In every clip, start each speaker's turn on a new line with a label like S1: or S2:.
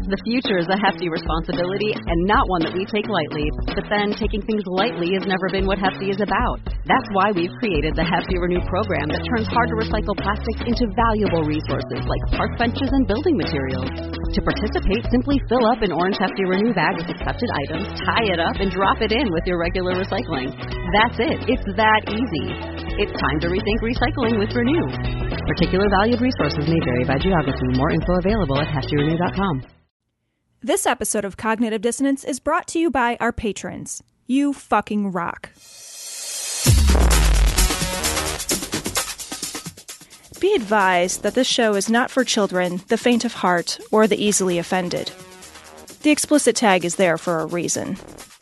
S1: The future is a hefty responsibility and not one that we take lightly. But then taking things lightly has never been what Hefty is about. That's why we've created the Hefty Renew program that turns hard-to-recycle plastics into valuable resources like park benches and building materials. To participate, simply fill up an orange Hefty Renew bag with accepted items, tie it up, and drop it in with your regular recycling. That's it. It's that easy. It's time to rethink recycling with Renew. Particular valued resources may vary by geography. More info available at heftyrenew.com.
S2: This episode of Cognitive Dissonance is brought to you by our patrons. You fucking rock. Be advised that this show is not for children, the faint of heart, or the easily offended. The explicit tag is there for a reason.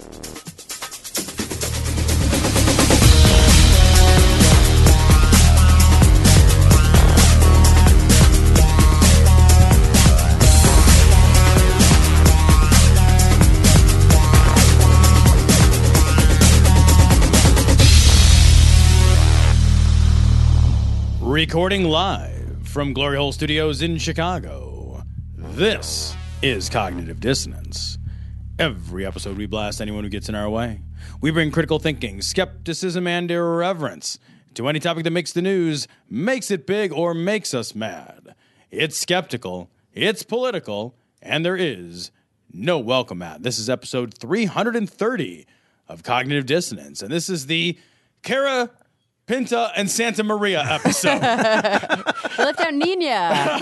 S3: Recording live from Glory Hole Studios in Chicago, this is Cognitive Dissonance. Every episode we blast anyone who gets in our way. We bring critical thinking, skepticism, and irreverence to any topic that makes the news, makes it big, or makes us mad. It's skeptical, it's political, and there is no welcome mat. This is episode 330 of Cognitive Dissonance, and this is the Cara Pinta and Santa Maria episode.
S4: Left out Nina.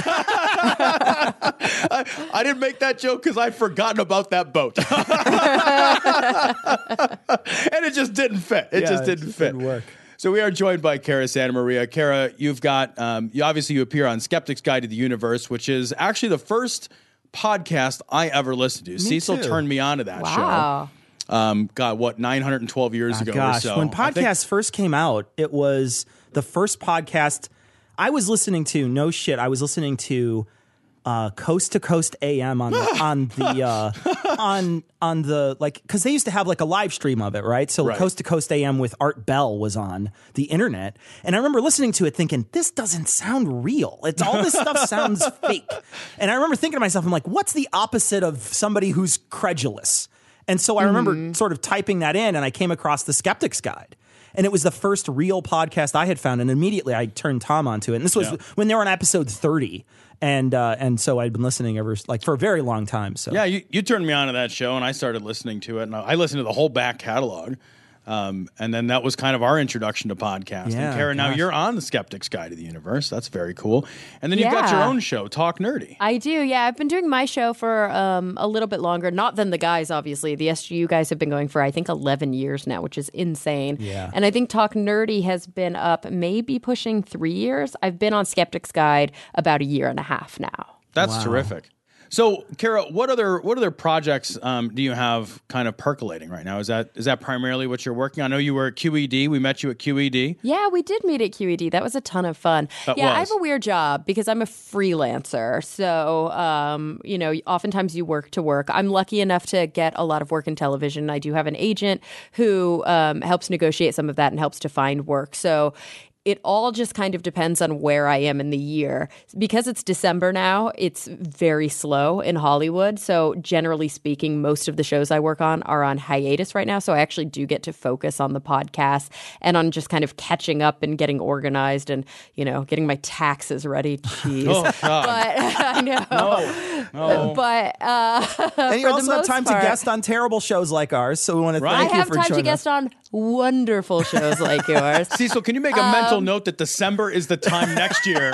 S3: I didn't make that joke because I'd forgotten about that boat. And it just didn't fit. It just didn't fit.
S5: Didn't work.
S3: So we are joined by Cara Santa Maria. Cara, you've got, you appear on Skeptic's Guide to the Universe, which is actually the first podcast I ever listened to. Cecil turned me on to that show. God, what, 912 years ago or so.
S5: When podcasts first came out, it was the first podcast I was listening to. No shit, I was listening to Coast to Coast AM on the like, because they used to have like a live stream of it, right? So Coast to Coast AM with Art Bell was on the internet, and I remember listening to it thinking, this doesn't sound real. It's all this stuff sounds fake. And I remember thinking to myself, I'm like, what's the opposite of somebody who's credulous? And so I remember sort of typing that in, and I came across the Skeptic's Guide. And it was the first real podcast I had found, and immediately I turned Tom onto it. And this was when they were on episode 30, and so I'd been listening for a very long time. So
S3: yeah, you turned me on to that show, and I started listening to it, and I listened to the whole back catalog. And then that was kind of our introduction to podcasting.
S5: Yeah,
S3: Cara, now you're on the Skeptic's Guide to the Universe. That's very cool. And then you've got your own show, Talk Nerdy.
S4: I do, yeah. I've been doing my show for a little bit longer, not than the guys, obviously. The SGU guys have been going for, I think, 11 years now, which is insane.
S5: Yeah.
S4: And I think Talk Nerdy has been up maybe pushing 3 years. I've been on Skeptic's Guide about a year and a half now.
S3: That's terrific. So, Cara, what other projects do you have kind of percolating right now? Is that primarily what you're working on? I know you were at QED. We met you at QED.
S4: Yeah, we did meet at QED. That was a ton of fun. I have a weird job because I'm a freelancer. So, oftentimes you work to work. I'm lucky enough to get a lot of work in television. I do have an agent who helps negotiate some of that and helps to find work. So it all just kind of depends on where I am in the year. Because it's December now, it's very slow in Hollywood. So generally speaking, most of the shows I work on are on hiatus right now. So I actually do get to focus on the podcast and on just kind of catching up and getting organized and, getting my taxes ready. Jeez.
S3: Oh, God.
S4: But I know.
S3: No.
S4: But
S5: and you also have time
S4: to
S5: guest on terrible shows like ours. So we want to thank you for joining us.
S4: I have time to guest on wonderful shows like yours.
S3: Cecil, can you make a mental note that December is the time next year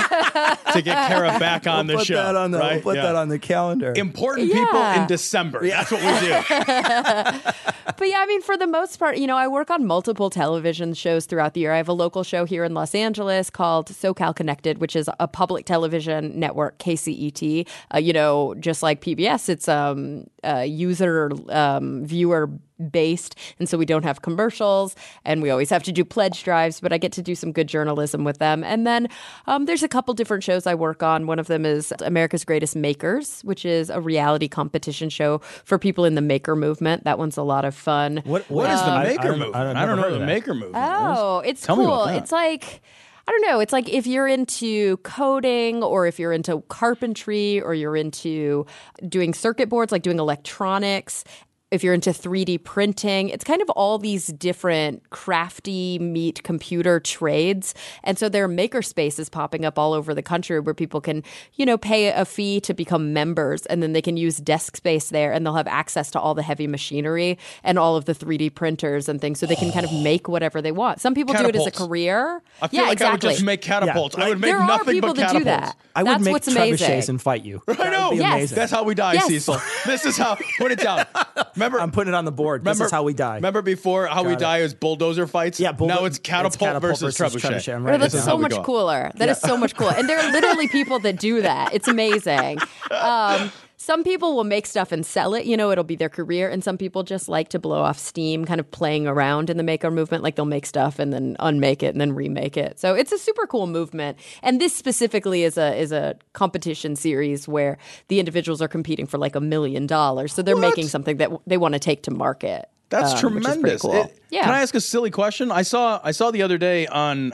S3: to get Cara back on the show?
S5: We'll put that on the calendar.
S3: Important people in December. That's what we do.
S4: But yeah, I mean, for the most part, I work on multiple television shows throughout the year. I have a local show here in Los Angeles called SoCal Connected, which is a public television network, KCET. Just like PBS, it's user viewer based, and so we don't have commercials, and we always have to do pledge drives, but I get to do some good journalism with them. And then there's a couple different shows I work on. One of them is America's Greatest Makers, which is a reality competition show for people in the maker movement. That one's a lot of fun.
S3: What is the maker movement? I don't know what the maker movement is.
S4: Oh, it's
S3: Tell me
S4: cool.
S3: about that.
S4: It's like, I don't know. It's like if you're into coding or if you're into carpentry or you're into doing circuit boards, like doing electronics, if you're into 3D printing, it's kind of all these different crafty meet computer trades. And so there are maker spaces popping up all over the country where people can, pay a fee to become members, and then they can use desk space there, and they'll have access to all the heavy machinery and all of the 3D printers and things, so they can kind of make whatever they want. Some people do it as a career.
S3: I feel like I would just make catapults. I would make nothing but catapults.
S4: There are people that do that.
S5: I would make trebuchets and fight you.
S3: I know.
S4: Yes.
S3: That's how we die, Cecil. This is how. Put it down. Remember,
S5: I'm putting it on the board. This is how we die.
S3: Remember before how we die is bulldozer fights?
S5: Yeah,
S3: now it's catapult versus trebuchet.
S4: That's so much cooler. That is so much cooler. And there are literally people that do that. It's amazing. Some people will make stuff and sell it, it'll be their career. And some people just like to blow off steam, kind of playing around in the maker movement. Like they'll make stuff and then unmake it and then remake it. So it's a super cool movement. And this specifically is a competition series where the individuals are competing for like $1 million. So they're making something that they want to take to market.
S3: That's tremendous.
S4: Cool.
S3: Can I ask a silly question? I saw the other day on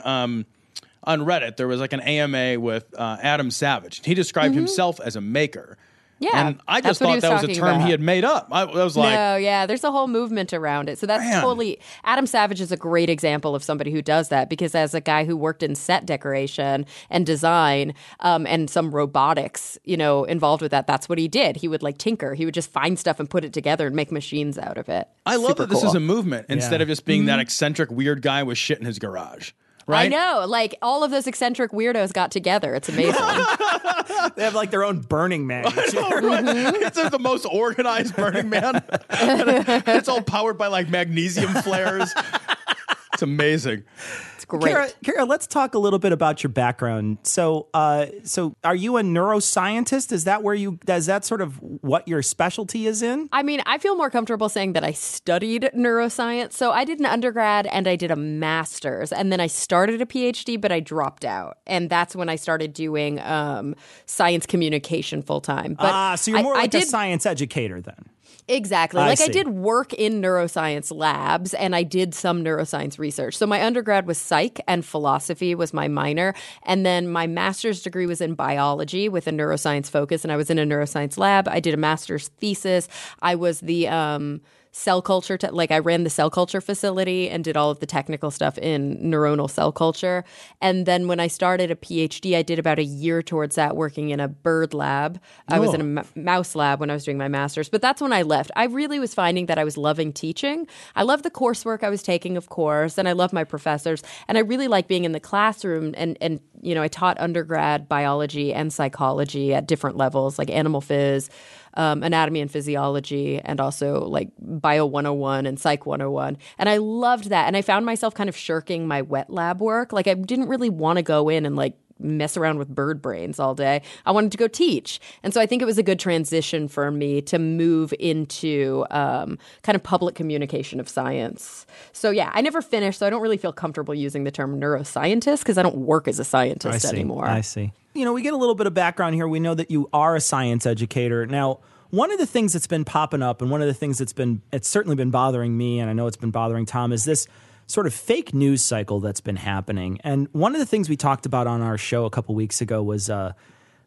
S3: Reddit, there was like an AMA with Adam Savage. He described himself as a maker.
S4: Yeah,
S3: and I just thought that was a term he had made up. I was like,
S4: no, yeah, there's a whole movement around it. So that's totally. Adam Savage is a great example of somebody who does that, because as a guy who worked in set decoration and design and some robotics, involved with that, that's what he did. He would like tinker. He would just find stuff and put it together and make machines out of it.
S3: I love that this is a movement instead of just being that eccentric weird guy with shit in his garage. Right?
S4: I know. Like, all of those eccentric weirdos got together. It's amazing.
S5: They have, like, their own Burning Man.
S3: Right? It's the most organized Burning Man. It's all powered by, like, magnesium flares. It's amazing.
S4: It's great.
S5: Kara, let's talk a little bit about your background. So are you a neuroscientist? Is that sort of what your specialty is in?
S4: I mean, I feel more comfortable saying that I studied neuroscience. So I did an undergrad and I did a master's, and then I started a PhD, but I dropped out. And that's when I started doing science communication full time.
S5: So you're more like a science educator then.
S4: Exactly. I did work in neuroscience labs, and I did some neuroscience research. So my undergrad was psych, and philosophy was my minor. And then my master's degree was in biology with a neuroscience focus, and I was in a neuroscience lab. I did a master's thesis. I was the cell culture, I ran the cell culture facility and did all of the technical stuff in neuronal cell culture. And then when I started a PhD, I did about a year towards that working in a bird lab. I was in a mouse lab when I was doing my master's, but that's when I left. I really was finding that I was loving teaching. I loved the coursework I was taking, of course, and I loved my professors. And I really like being in the classroom. And I taught undergrad biology and psychology at different levels, like animal phys, anatomy and physiology, and also like Bio 101 and Psych 101. And I loved that. And I found myself kind of shirking my wet lab work. Like, I didn't really want to go in and like mess around with bird brains all day. I wanted to go teach. And so I think it was a good transition for me to move into kind of public communication of science. So yeah, I never finished, so I don't really feel comfortable using the term neuroscientist because I don't work as a scientist anymore.
S5: I see. We get a little bit of background here. We know that you are a science educator. Now, one of the things that's been popping up, and one of the things it's certainly been bothering me, and I know it's been bothering Tom, is this sort of fake news cycle that's been happening. And one of the things we talked about on our show a couple weeks ago was a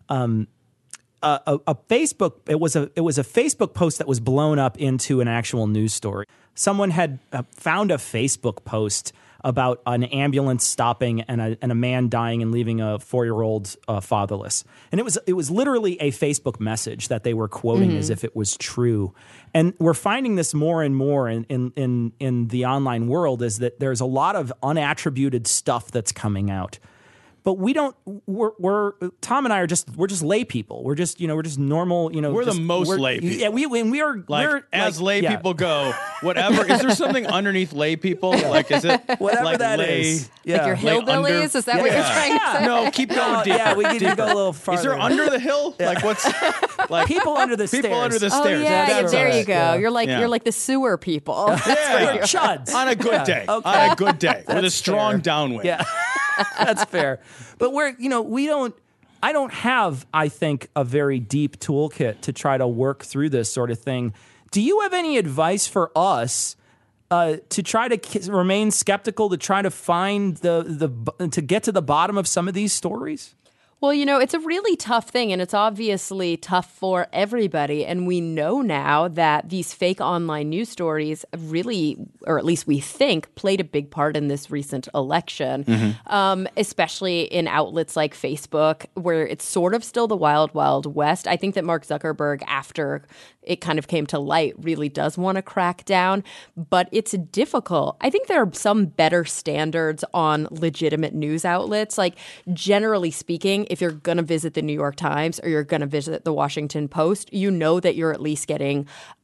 S5: Facebook. It was a Facebook post that was blown up into an actual news story. Someone had found a Facebook post about an ambulance stopping and a man dying and leaving a 4-year-old fatherless. And it was literally a Facebook message that they were quoting as if it was true. And we're finding this more and more in the online world, is that there's a lot of unattributed stuff that's coming out. But we're Tom and I we're just lay people. We're just normal,
S3: We're the most lay people.
S5: Yeah, we are
S3: as lay people go, whatever. Is there something underneath lay people? Like, is it
S5: whatever
S3: like
S5: that
S3: lay,
S5: is?
S4: Like your hillbillies? Is that what you're trying to say?
S3: No, keep going deeper.
S5: Yeah, we can go a little farther.
S3: Is there under the hill? Yeah. Like, what's like
S5: people under the stairs?
S3: People under the stairs.
S4: Oh, yeah, there you go.
S5: Yeah.
S4: You're like the sewer people.
S5: We're chuds.
S3: On a good day.
S5: Okay.
S3: On a good day. With a strong downwind.
S5: Yeah. That's fair. But I don't have, I think, a very deep toolkit to try to work through this sort of thing. Do you have any advice for us to try to remain skeptical, to try to find to get to the bottom of some of these stories?
S4: Well, it's a really tough thing, and it's obviously tough for everybody. And we know now that these fake online news stories really, or at least we think, played a big part in this recent election, especially in outlets like Facebook, where it's sort of still the wild, wild west. I think that Mark Zuckerberg, after it kind of came to light, really does want to crack down, but it's difficult. I think there are some better standards on legitimate news outlets. Like, generally speaking, if you're going to visit the New York Times or you're going to visit the Washington Post, you know that you're at least getting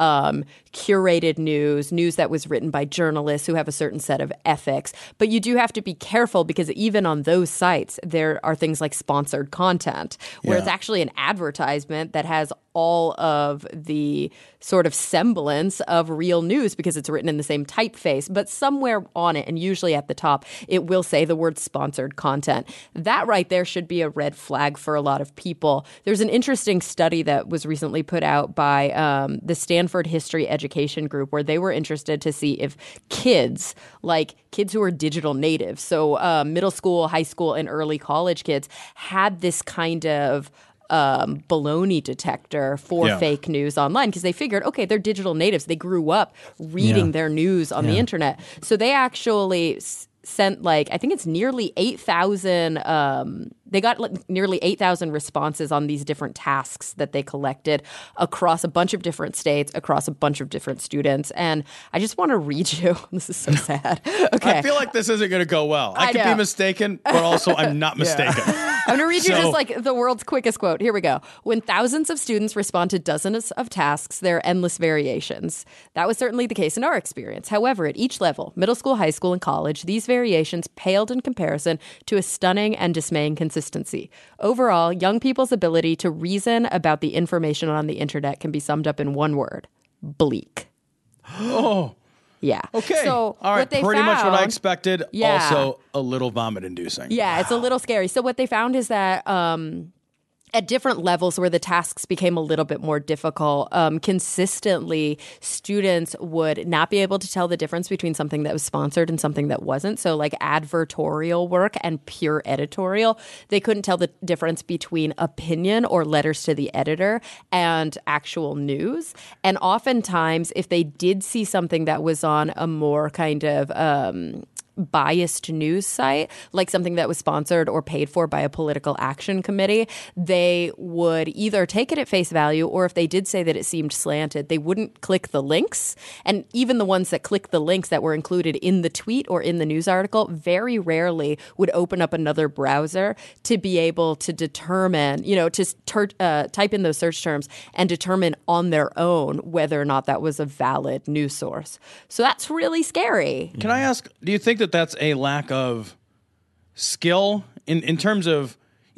S4: curated news that was written by journalists who have a certain set of ethics. But you do have to be careful, because even on those sites, there are things like sponsored content, where it's actually an advertisement that has all of the sort of semblance of real news because it's written in the same typeface. But somewhere on it, and usually at the top, it will say the word sponsored content. That right there should be a red flag for a lot of people. There's an interesting study that was recently put out by the Stanford History Education Group, where they were interested to see if kids who are digital natives, so middle school, high school, and early college kids, had this kind of baloney detector for fake news online, because they figured, okay, they're digital natives. They grew up reading their news on the internet. So they actually sent I think it's nearly 8,000 they got nearly 8,000 responses on these different tasks that they collected across a bunch of different states, across a bunch of different students. And I just want to read you. This is so sad. Okay.
S3: I feel like this isn't going to go well. I could be mistaken, but also I'm not mistaken.
S4: I'm going to read you just the world's quickest quote. Here we go. When thousands of students respond to dozens of tasks, there are endless variations. That was certainly the case in our experience. However, at each level, middle school, high school, and college, these variations paled in comparison to a stunning and dismaying consistency. Overall, young people's ability to reason about the information on the internet can be summed up in one word: bleak.
S3: Oh.
S4: Yeah.
S3: Okay.
S4: So
S3: all right. Pretty much what I expected.
S4: Yeah.
S3: Also a little vomit-inducing.
S4: Yeah, it's a little scary. So what they found is that at different levels where the tasks became a little bit more difficult, consistently students would not be able to tell the difference between something that was sponsored and something that wasn't. So like advertorial work and pure editorial, they couldn't tell the difference between opinion or letters to the editor and actual news. And oftentimes, if they did see something that was on a more kind of biased news site, like something that was sponsored or paid for by a political action committee, they would either take it at face value, or if they did say that it seemed slanted, they wouldn't click the links. And even the ones that clicked the links that were included in the tweet or in the news article very rarely would open up another browser to be able to determine, to type in those search terms and determine on their own whether or not that was a valid news source. So that's really scary.
S3: Can I ask, do you think that that's a lack of skill in terms of,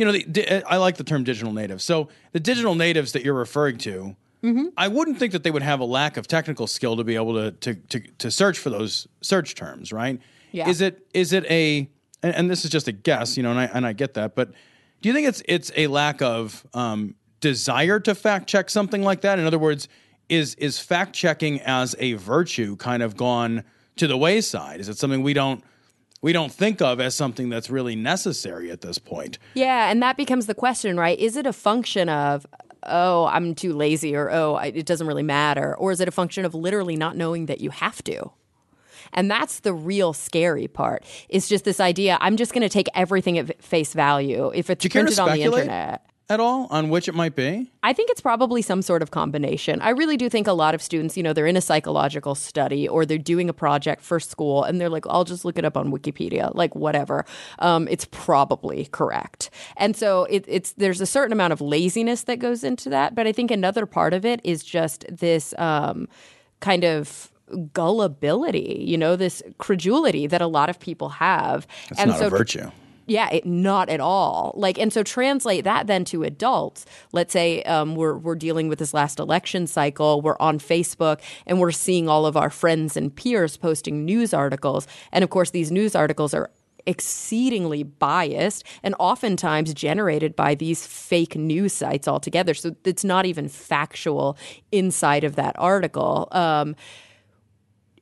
S3: I like the term digital natives. So the digital natives that you're referring to, I wouldn't think that they would have a lack of technical skill to be able to search for those search terms, right?
S4: Yeah.
S3: Is it a, and this is just a guess, and I get that, but do you think it's a lack of desire to fact check something like that? In other words, is fact checking as a virtue kind of gone to the wayside? Is it something we don't think of as something that's really necessary at this point?
S4: Yeah, and that becomes the question, right? Is it a function of, oh, I'm too lazy, or it doesn't really matter? Or is it a function of literally not knowing that you have to? And that's the real scary part. It's just this idea, I'm just going to take everything at face value if it's printed on the internet.
S3: At all on which it might be?
S4: I think it's probably some sort of combination. I really do think a lot of students, they're in a psychological study or they're doing a project for school and they're like, I'll just look it up on Wikipedia, like whatever. It's probably correct. And so there's a certain amount of laziness that goes into that. But I think another part of it is just this kind of gullibility, this credulity that a lot of people have.
S3: It's not a virtue.
S4: Yeah, not at all. And so translate that then to adults. Let's say we're dealing with this last election cycle. We're on Facebook and we're seeing all of our friends and peers posting news articles. And of course, these news articles are exceedingly biased and oftentimes generated by these fake news sites altogether. So it's not even factual inside of that article.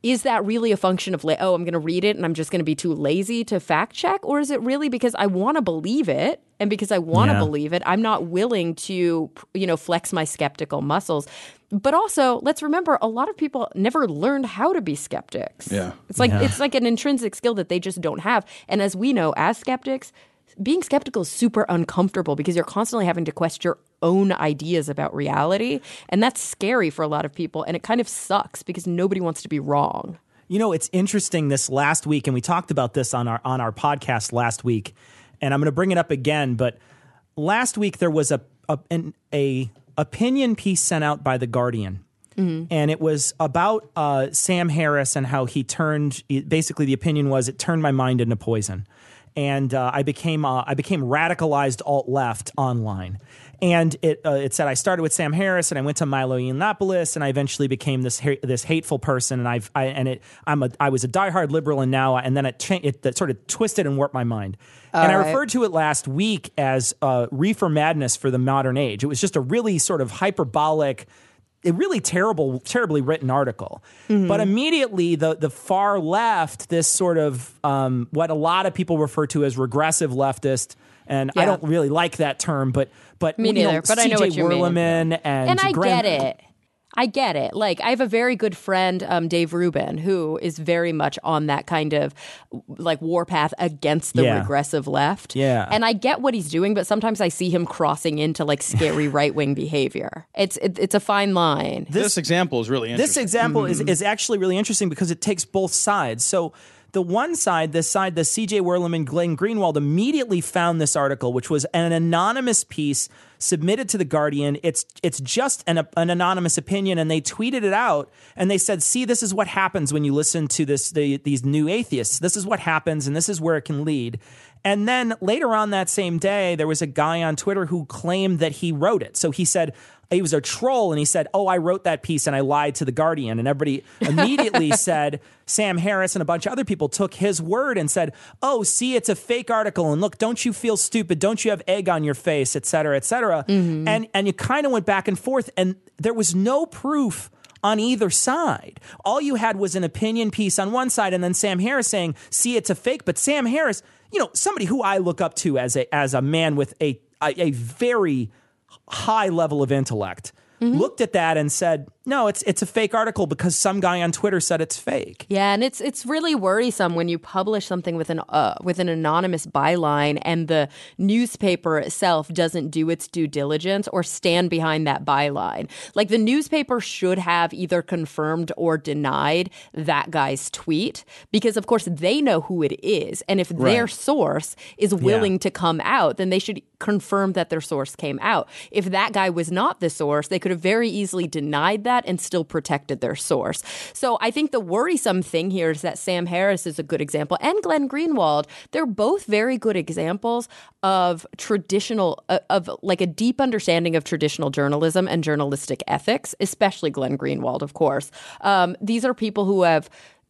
S4: is that really a function of, I'm going to read it and I'm just going to be too lazy to fact check? Or is it really because I want to believe it? And because I want to believe it, I'm not willing to, flex my skeptical muscles. But also, let's remember, a lot of people never learned how to be skeptics.
S3: Yeah.
S4: It's like an intrinsic skill that they just don't have. And as we know, as skeptics, being skeptical is super uncomfortable because you're constantly having to question your own ideas about reality. And that's scary for a lot of people. And it kind of sucks because nobody wants to be wrong.
S5: It's interesting this last week, and we talked about this on our podcast last week, and I'm going to bring it up again. But last week there was an opinion piece sent out by The Guardian. Mm-hmm. And it was about Sam Harris and how basically the opinion was it turned my mind into poison. And I became radicalized alt-left online. And it said I started with Sam Harris and I went to Milo Yiannopoulos and I eventually became this hateful person. And I was a diehard liberal and then it sort of twisted and warped my mind. I referred to it last week as reefer madness for the modern age. It was just a really sort of hyperbolic, a really terribly written article. Mm-hmm. But immediately the far left, this sort of what a lot of people refer to as regressive leftist, and I don't really like that term, but
S4: me neither. But I know what you mean.
S5: And
S4: I get it. Like, I have a very good friend, Dave Rubin, who is very much on that kind of like warpath against the regressive left. Yeah. And I get what he's doing, but sometimes I see him crossing into like scary right-wing behavior. It's a fine line.
S3: This example is really interesting.
S5: This example is actually really interesting because it takes both sides. So the one side, the C.J. Werleman and Glenn Greenwald immediately found this article, which was an anonymous piece submitted to The Guardian. It's just an anonymous opinion, and they tweeted it out, and they said, see, this is what happens when you listen to these new atheists. This is what happens, and this is where it can lead. And then later on that same day, there was a guy on Twitter who claimed that he wrote it. So he said he was a troll, and he said, I wrote that piece, and I lied to The Guardian. And everybody immediately said, Sam Harris and a bunch of other people took his word and said, see, it's a fake article, and look, don't you feel stupid? Don't you have egg on your face, et cetera, et cetera. Mm-hmm. And you kind of went back and forth, and there was no proof on either side. All you had was an opinion piece on one side, and then Sam Harris saying, see, it's a fake. But Sam Harris, somebody who I look up to as a man with a very high level of intellect, looked at that and said, no, it's a fake article because some guy on Twitter said it's fake.
S4: Yeah, and it's really worrisome when you publish something with an anonymous byline and the newspaper itself doesn't do its due diligence or stand behind that byline. Like, the newspaper should have either confirmed or denied that guy's tweet because, of course, they know who it is. And if their source is willing to come out, then they should confirm that their source came out. If that guy was not the source, they could have very easily denied that and still protected their source. So I think the worrisome thing here is that Sam Harris is a good example, and Glenn Greenwald. They're both very good examples of of like a deep understanding of traditional journalism and journalistic ethics, especially Glenn Greenwald, of course. These are people who have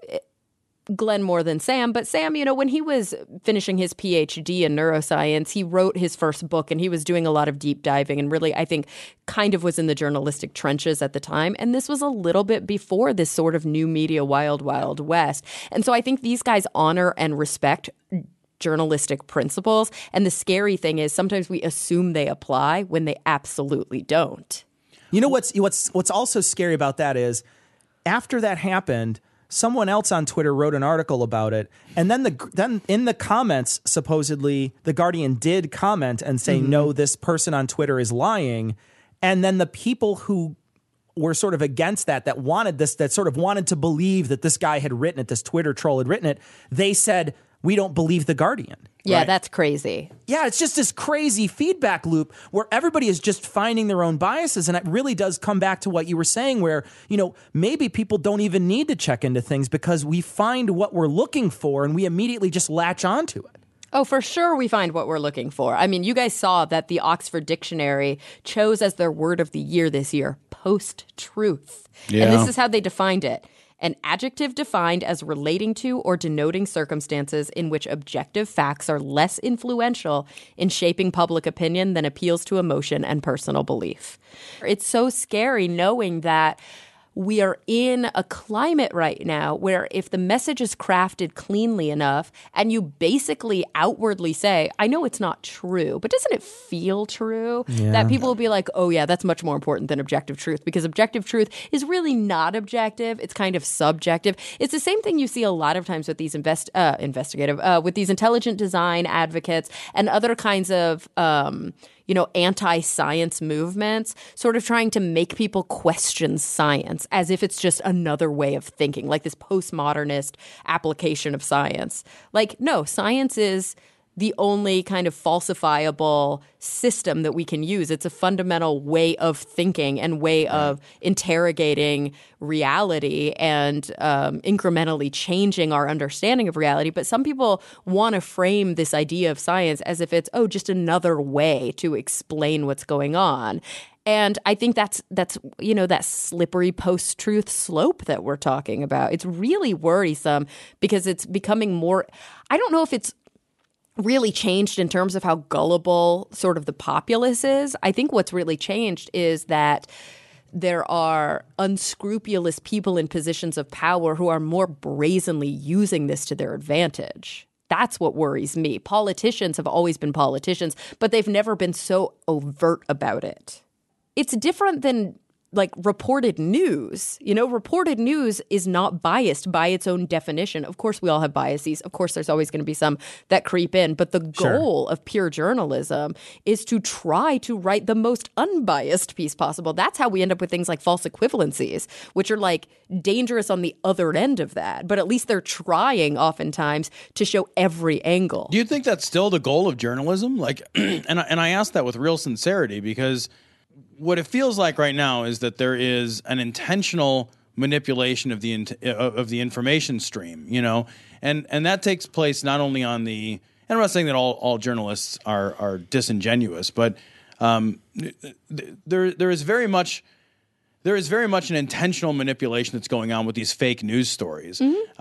S4: Glenn more than Sam, but Sam, when he was finishing his PhD in neuroscience, he wrote his first book and he was doing a lot of deep diving and really, I think, kind of was in the journalistic trenches at the time. And this was a little bit before this sort of new media wild, wild west. And so I think these guys honor and respect journalistic principles. And the scary thing is sometimes we assume they apply when they absolutely don't.
S5: What's also scary about that is after that happened, someone else on Twitter wrote an article about it, and then in the comments, supposedly The Guardian did comment and say, no, this person on Twitter is lying. And then the people who were sort of against that wanted this, that sort of wanted to believe that this guy had written it, this Twitter troll had written it, they said, we don't believe The Guardian.
S4: Yeah,
S5: right?
S4: That's crazy.
S5: Yeah, it's just this crazy feedback loop where everybody is just finding their own biases. And it really does come back to what you were saying where, maybe people don't even need to check into things because we find what we're looking for and we immediately just latch onto it.
S4: Oh, for sure we find what we're looking for. I mean, you guys saw that the Oxford Dictionary chose as their word of the year this year, post-truth. Yeah. And this is how they defined it. An adjective defined as relating to or denoting circumstances in which objective facts are less influential in shaping public opinion than appeals to emotion and personal belief. It's so scary knowing that we are in a climate right now where if the message is crafted cleanly enough and you basically outwardly say, I know it's not true, but doesn't it feel true?
S5: Yeah.
S4: That people will be like, oh yeah, that's much more important than objective truth, because objective truth is really not objective. It's kind of subjective. It's the same thing you see a lot of times with these with these intelligent design advocates and other kinds of anti-science movements, sort of trying to make people question science as if it's just another way of thinking, like this postmodernist application of science. Like, no, science is the only kind of falsifiable system that we can use. It's a fundamental way of thinking and way of interrogating reality and incrementally changing our understanding of reality. But some people want to frame this idea of science as if it's, just another way to explain what's going on. And I think that's that slippery post-truth slope that we're talking about. It's really worrisome because it's becoming more – I don't know if it's really changed in terms of how gullible sort of the populace is. I think what's really changed is that there are unscrupulous people in positions of power who are more brazenly using this to their advantage. That's what worries me. Politicians have always been politicians, but they've never been so overt about it. It's different than like reported news. Reported news is not biased by its own definition. Of course, we all have biases. Of course, there's always going to be some that creep in. But the goal of pure journalism is to try to write the most unbiased piece possible. That's how we end up with things like false equivalencies, which are like dangerous on the other end of that. But at least they're trying oftentimes to show every angle.
S3: Do you think that's still the goal of journalism? Like, and I ask that with real sincerity because what it feels like right now is that there is an intentional manipulation of the information stream, and that takes place not only on the. And I'm not saying that all journalists are disingenuous, but there is very much an intentional manipulation that's going on with these fake news stories.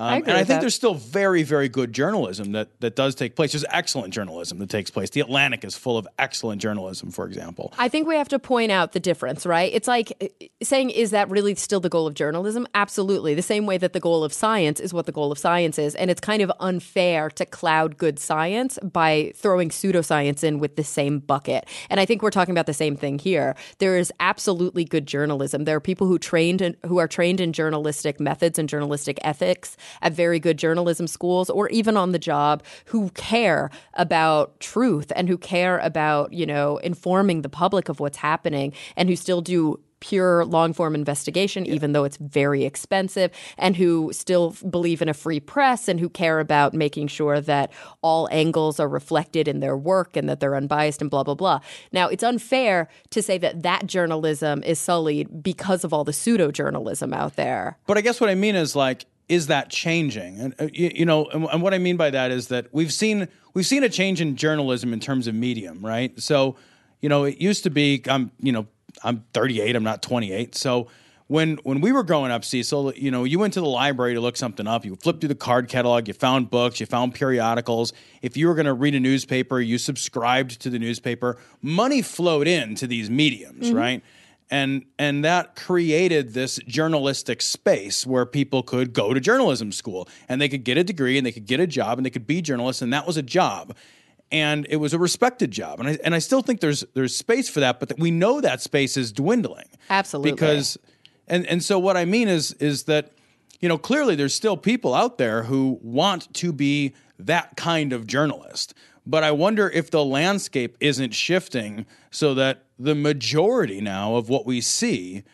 S3: I think there's still very, very good journalism that does take place. There's excellent journalism that takes place. The Atlantic is full of excellent journalism, for example.
S4: I think we have to point out the difference, right? It's like saying, is that really still the goal of journalism? Absolutely. The same way that the goal of science is what the goal of science is. And it's kind of unfair to cloud good science by throwing pseudoscience in with the same bucket. And I think we're talking about the same thing here. There is absolutely good journalism. There are people who are trained in journalistic methods and journalistic ethics at very good journalism schools or even on the job who care about truth and who care about, informing the public of what's happening and who still do pure long-form investigation, even though it's very expensive, and who still believe in a free press and who care about making sure that all angles are reflected in their work and that they're unbiased and blah, blah, blah. Now, it's unfair to say that journalism is sullied because of all the pseudo-journalism out there.
S3: But I guess what I mean is is that changing? And and what I mean by that is that we've seen a change in journalism in terms of medium, right? So, it used to be, I'm 38, I'm not 28. So when we were growing up, Cecil, you went to the library to look something up. You flipped through the card catalog, you found books, you found periodicals. If you were going to read a newspaper, you subscribed to the newspaper. Money flowed into these mediums, right? And that created this journalistic space where people could go to journalism school and they could get a degree and they could get a job and they could be journalists, and that was a job. And it was a respected job. And I still think there's space for that, but we know that space is dwindling.
S4: Absolutely.
S3: Because and so what I mean is that, clearly there's still people out there who want to be that kind of journalist. But I wonder if the landscape isn't shifting so that the majority now of what we see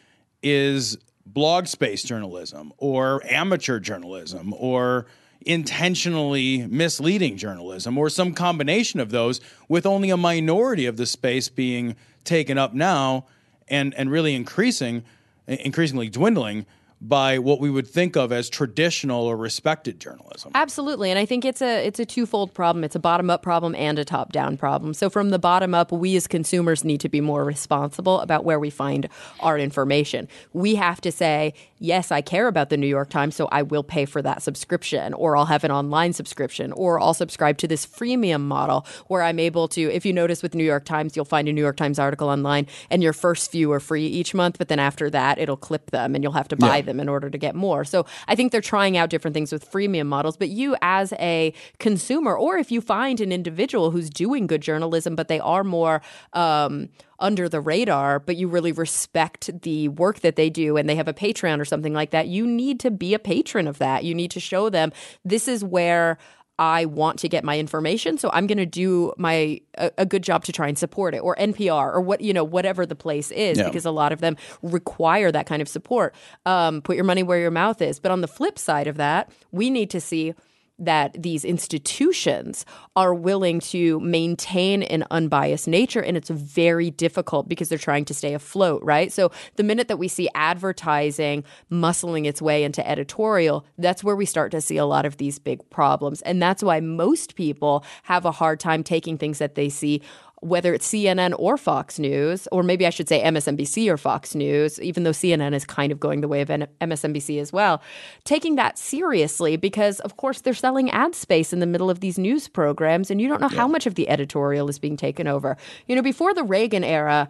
S3: is blog space journalism or amateur journalism or intentionally misleading journalism or some combination of those, with only a minority of the space being taken up now and really increasingly dwindling, by what we would think of as traditional or respected journalism.
S4: Absolutely. And I think it's a twofold problem. It's a bottom-up problem and a top-down problem. So from the bottom up, we as consumers need to be more responsible about where we find our information. We have to say, yes, I care about the New York Times, so I will pay for that subscription, or I'll have an online subscription, or I'll subscribe to this freemium model where I'm able to, if you notice with New York Times, you'll find a New York Times article online and your first few are free each month, but then after that, it'll clip them and you'll have to buy them in order to get more. So I think they're trying out different things with freemium models, but you as a consumer, or if you find an individual who's doing good journalism, but they are more under the radar, but you really respect the work that they do and they have a Patreon or something like that, you need to be a patron of that. You need to show them this is where I want to get my information, so I'm going to do a good job to try and support it, or NPR, or whatever the place is, because a lot of them require that kind of support. Put your money where your mouth is. But on the flip side of that, we need to see that these institutions are willing to maintain an unbiased nature, and it's very difficult because they're trying to stay afloat, right? So the minute that we see advertising muscling its way into editorial, that's where we start to see a lot of these big problems. And that's why most people have a hard time taking things that they see, whether it's CNN or Fox News, or maybe I should say MSNBC or Fox News, even though CNN is kind of going the way of MSNBC as well, taking that seriously because, of course, they're selling ad space in the middle of these news programs, and you don't know how much of the editorial is being taken over. Before the Reagan era,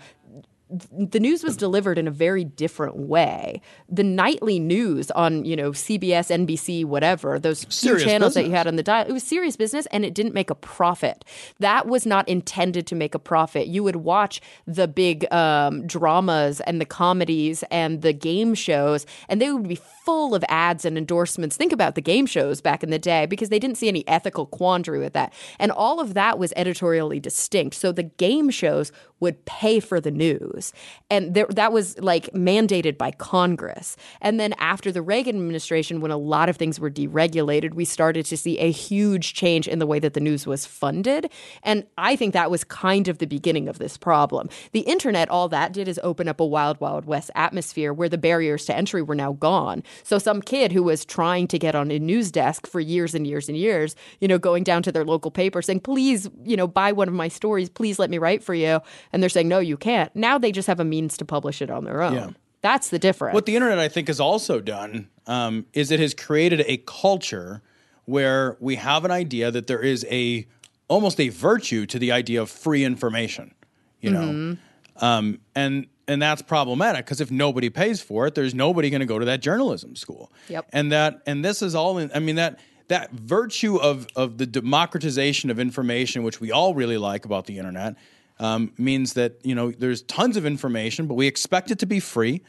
S4: the news was delivered in a very different way. The nightly news on, CBS, NBC, whatever, those few channels that you had on the dial, it was serious business and it didn't make a profit. That was not intended to make a profit. You would watch the big dramas and the comedies and the game shows, and they would be full of ads and endorsements. Think about the game shows back in the day, because they didn't see any ethical quandary with that. And all of that was editorially distinct. So the game shows would pay for the news. And that was mandated by Congress. And then after the Reagan administration, when a lot of things were deregulated, we started to see a huge change in the way that the news was funded. And I think that was kind of the beginning of this problem. The internet, all that did is open up a wild, wild west atmosphere where the barriers to entry were now gone. So some kid who was trying to get on a news desk for years and years and years, going down to their local paper saying, please, buy one of my stories, please let me write for you. And they're saying, no, you can't. Now they just have a means to publish it on their own. Yeah. That's the difference.
S3: What the internet, I think, has also done is it has created a culture where we have an idea that there is almost a virtue to the idea of free information, know? And that's problematic, because if nobody pays for it, there's nobody going to go to that journalism school.
S4: Yep.
S3: And this is all that virtue of the democratization of information, which we all really like about the internet, means that, there's tons of information, but we expect it to be free.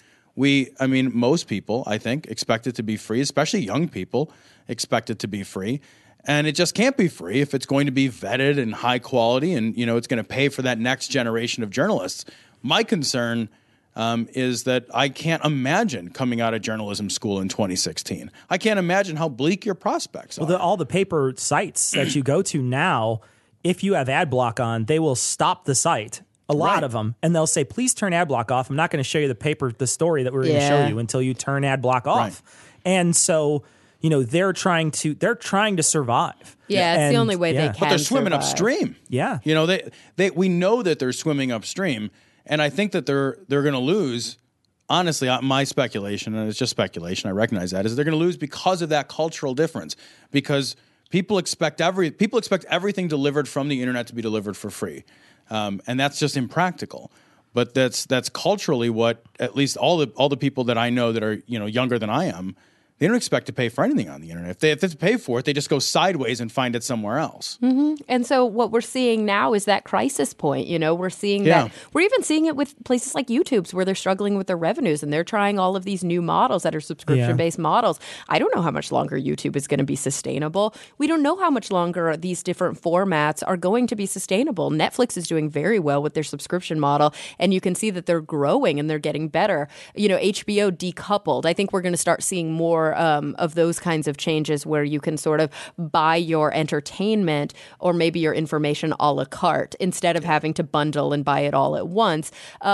S3: Most people, I think, expect it to be free, especially young people expect it to be free. And it just can't be free if it's going to be vetted and high quality and, it's going to pay for that next generation of journalists. My concern is that I can't imagine coming out of journalism school in 2016. I can't imagine how bleak your prospects are.
S5: Well, all the paper sites that you go to now, if you have ad block on, they will stop the site, a lot of them, and they'll say, please turn ad block off. I'm not going to show you the story that we're going to show you until you turn ad block off. Right. And so, they're trying to survive.
S4: Yeah, it's the only way they can.
S3: But they're swimming upstream.
S5: Yeah.
S3: We know that they're swimming upstream, and I think that they're going to lose. Honestly, my speculation, and it's just speculation, I recognize that, is they're going to lose because of that cultural difference, because People expect everything delivered from the internet to be delivered for free, and that's just impractical. But that's culturally what at least all the people that I know that are younger than I am, they don't expect to pay for anything on the internet. If they have to pay for it, they just go sideways and find it somewhere else.
S4: Mm-hmm. And so what we're seeing now is that crisis point. We're seeing that. We're even seeing it with places like YouTube's, where they're struggling with their revenues and they're trying all of these new models that are subscription-based models. I don't know how much longer YouTube is going to be sustainable. We don't know how much longer these different formats are going to be sustainable. Netflix is doing very well with their subscription model, and you can see that they're growing and they're getting better. HBO decoupled. I think we're going to start seeing more more of those kinds of changes where you can sort of buy your entertainment or maybe your information a la carte instead of having to bundle and buy it all at once.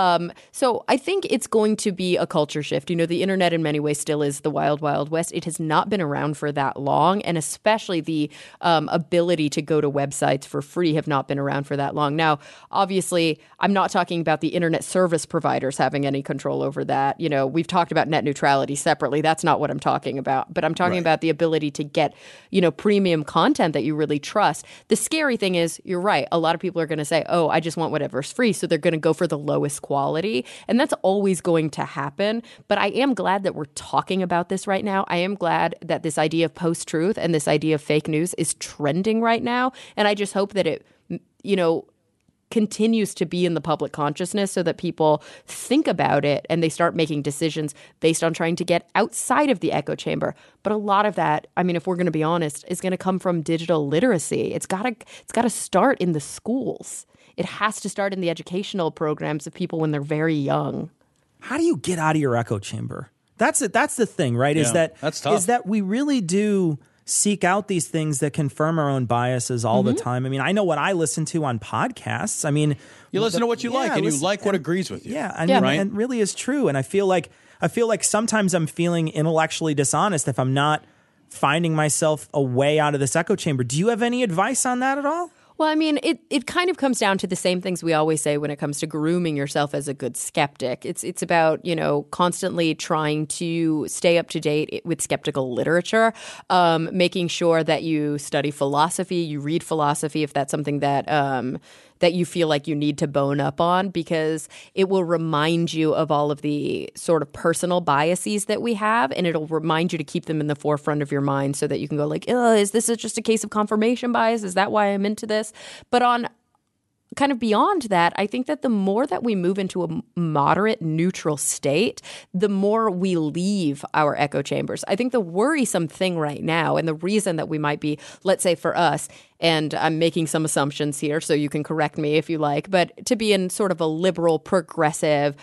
S4: So I think it's going to be a culture shift. You know, the internet in many ways still is the wild, wild west. It has not been around for that long, and especially the ability to go to websites for free have not been around for that long. Now, obviously, I'm not talking about the internet service providers having any control over that. You know, we've talked about net neutrality separately. That's not what I'm talking about. But I'm talking about the ability to get, you know, premium content that you really trust. The scary thing is, you're right. A lot of people are going to say, oh, I just want whatever's free. So they're going to go for the lowest quality. And that's always going to happen. But I am glad that we're talking about this right now. I am glad that this idea of post-truth and this idea of fake news is trending right now. And I just hope that it, you know, continues to be in the public consciousness so that people think about it and they start making decisions based on trying to get outside of the echo chamber. But a lot of that, I mean, if we're going to be honest, is going to come from digital literacy. It's got to start in the schools. It has to start in the educational programs of people when they're very young.
S5: How do you get out of your echo chamber? That's it. That's the thing, right?
S3: Yeah, that's tough.
S5: Is that we really do seek out these things that confirm our own biases all the time. I mean, I know what I listen to on podcasts. I mean,
S3: you listen to what you like, and you like what agrees with you.
S5: Yeah, I mean, and it really is true. And I feel like sometimes I'm feeling intellectually dishonest if I'm not finding myself a way out of this echo chamber. Do you have any advice on that at all?
S4: Well, I mean, it kind of comes down to the same things we always say when it comes to grooming yourself as a good skeptic. It's about, you know, constantly trying to stay up to date with skeptical literature, making sure that you study philosophy, you read philosophy if that's something that that you feel like you need to bone up on, because it will remind you of all of the sort of personal biases that we have, and it'll remind you to keep them in the forefront of your mind so that you can go like, is this just a case of confirmation bias? Is that why I'm into this? But on kind of beyond that, I think that the more that we move into a moderate neutral state, the more we leave our echo chambers. I think the worrisome thing right now, and the reason that we might be, let's say for us, and I'm making some assumptions here, so you can correct me if you like, but to be in sort of a liberal, progressive,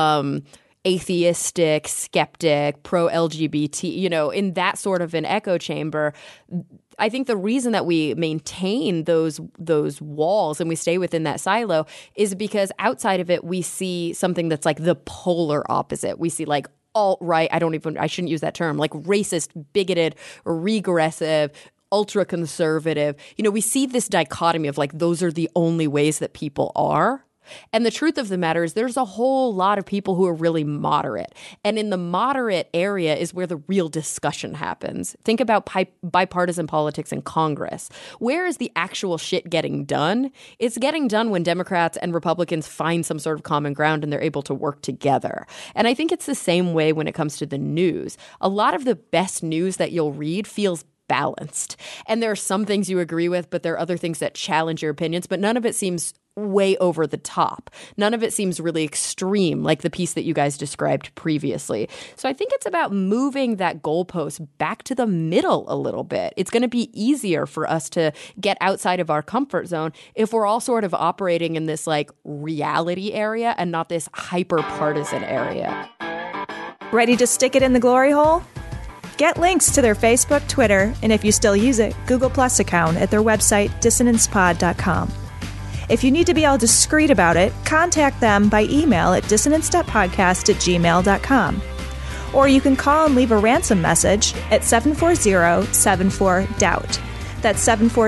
S4: atheistic, skeptic, pro-LGBT, you know, in that sort of an echo chamber, I think the reason that we maintain those walls and we stay within that silo is because outside of it, we see something that's like the polar opposite. We see like alt-right, I shouldn't use that term, like racist, bigoted, regressive, ultra-conservative. You know, we see this dichotomy of like those are the only ways that people are. And the truth of the matter is there's a whole lot of people who are really moderate. And in the moderate area is where the real discussion happens. Think about bipartisan politics in Congress. Where is the actual shit getting done? It's getting done when Democrats and Republicans find some sort of common ground and they're able to work together. And I think it's the same way when it comes to the news. A lot of the best news that you'll read feels balanced. And there are some things you agree with, but there are other things that challenge your opinions, but none of it seems way over the top. None of it seems really extreme, like the piece that you guys described previously. So I think it's about moving that goalpost back to the middle a little bit. It's going to be easier for us to get outside of our comfort zone if we're all sort of operating in this like reality area and not this hyper partisan area.
S2: Ready to stick it in the glory hole? Get links to their Facebook, Twitter, and if you still use it, Google Plus account at their website, dissonancepod.com. If you need to be all discreet about it, contact them by email at dissonance.podcast@gmail.com. Or you can call and leave a ransom message at 740-74-DOUBT. That's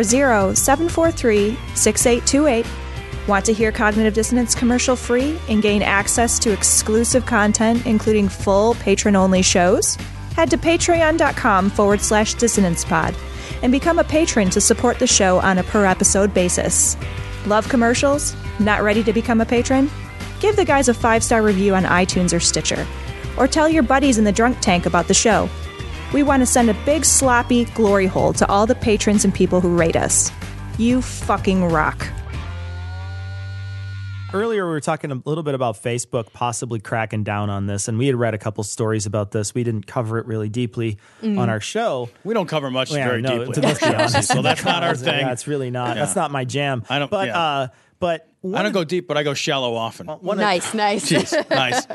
S2: 740-743-6828. Want to hear Cognitive Dissonance commercial free and gain access to exclusive content, including full patron-only shows? Head to patreon.com/dissonancepod and become a patron to support the show on a per-episode basis. Love commercials? Not ready to become a patron? Give the guys a 5-star review on iTunes or Stitcher. Or tell your buddies in the drunk tank about the show. We want to send a big sloppy glory hole to all the patrons and people who rate us. You fucking rock.
S5: Earlier, we were talking a little bit about Facebook possibly cracking down on this, and we had read a couple stories about this. We didn't cover it really deeply on our show.
S3: We don't cover much very deeply.
S5: Let's be honest.
S3: So that's not our thing.
S5: Yeah, it's really not. Yeah. That's not my jam.
S3: I don't.
S5: But
S3: I don't go deep, but I go shallow often.
S4: Nice.
S3: Jeez, nice.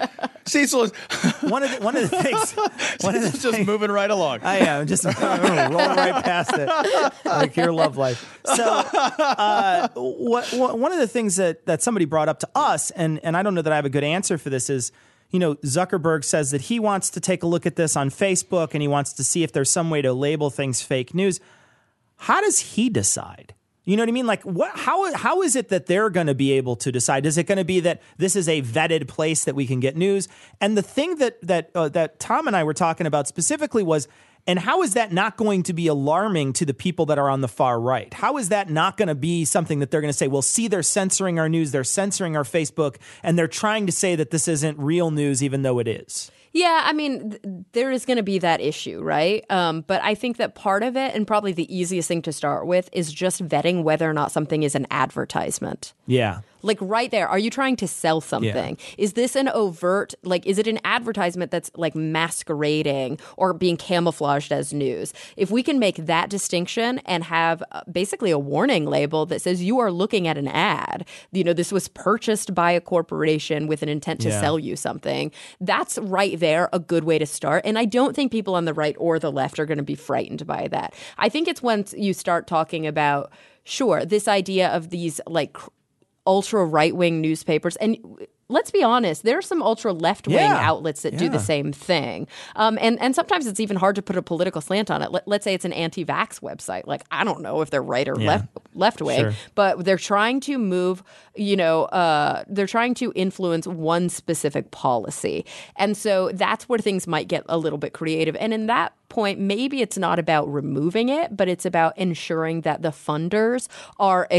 S3: Cecil is
S5: one of the things.
S3: Cecil's just moving right along.
S5: I am just rolling right past it, like your love life. So, one of the things that somebody brought up to us, and I don't know that I have a good answer for this, is, you know, Zuckerberg says that he wants to take a look at this on Facebook and he wants to see if there's some way to label things fake news. How does he decide? You know what I mean? Like, how is it that they're going to be able to decide? Is it going to be that this is a vetted place that we can get news? And the thing that Tom and I were talking about specifically was, and how is that not going to be alarming to the people that are on the far right? How is that not going to be something that they're going to say, well, see, they're censoring our news, they're censoring our Facebook, and they're trying to say that this isn't real news, even though it is?
S4: Yeah, I mean, there is going to be that issue, right? But I think that part of it, and probably the easiest thing to start with, is just vetting whether or not something is an advertisement.
S5: Yeah.
S4: Like right there, are you trying to sell something? Yeah. Is this an overt, like, is it an advertisement that's like masquerading or being camouflaged as news? If we can make that distinction and have basically a warning label that says you are looking at an ad, you know, this was purchased by a corporation with an intent to sell you something, that's right there a good way to start. And I don't think people on the right or the left are going to be frightened by that. I think it's once you start talking about, sure, this idea of these like ultra right-wing newspapers. And let's be honest, there are some ultra left-wing outlets that do the same thing. And sometimes it's even hard to put a political slant on it. Let's say it's an anti-vax website. Like, I don't know if they're right or left-wing, but they're trying to move, you know, they're trying to influence one specific policy. And so that's where things might get a little bit creative. And in that point, maybe it's not about removing it, but it's about ensuring that the funders are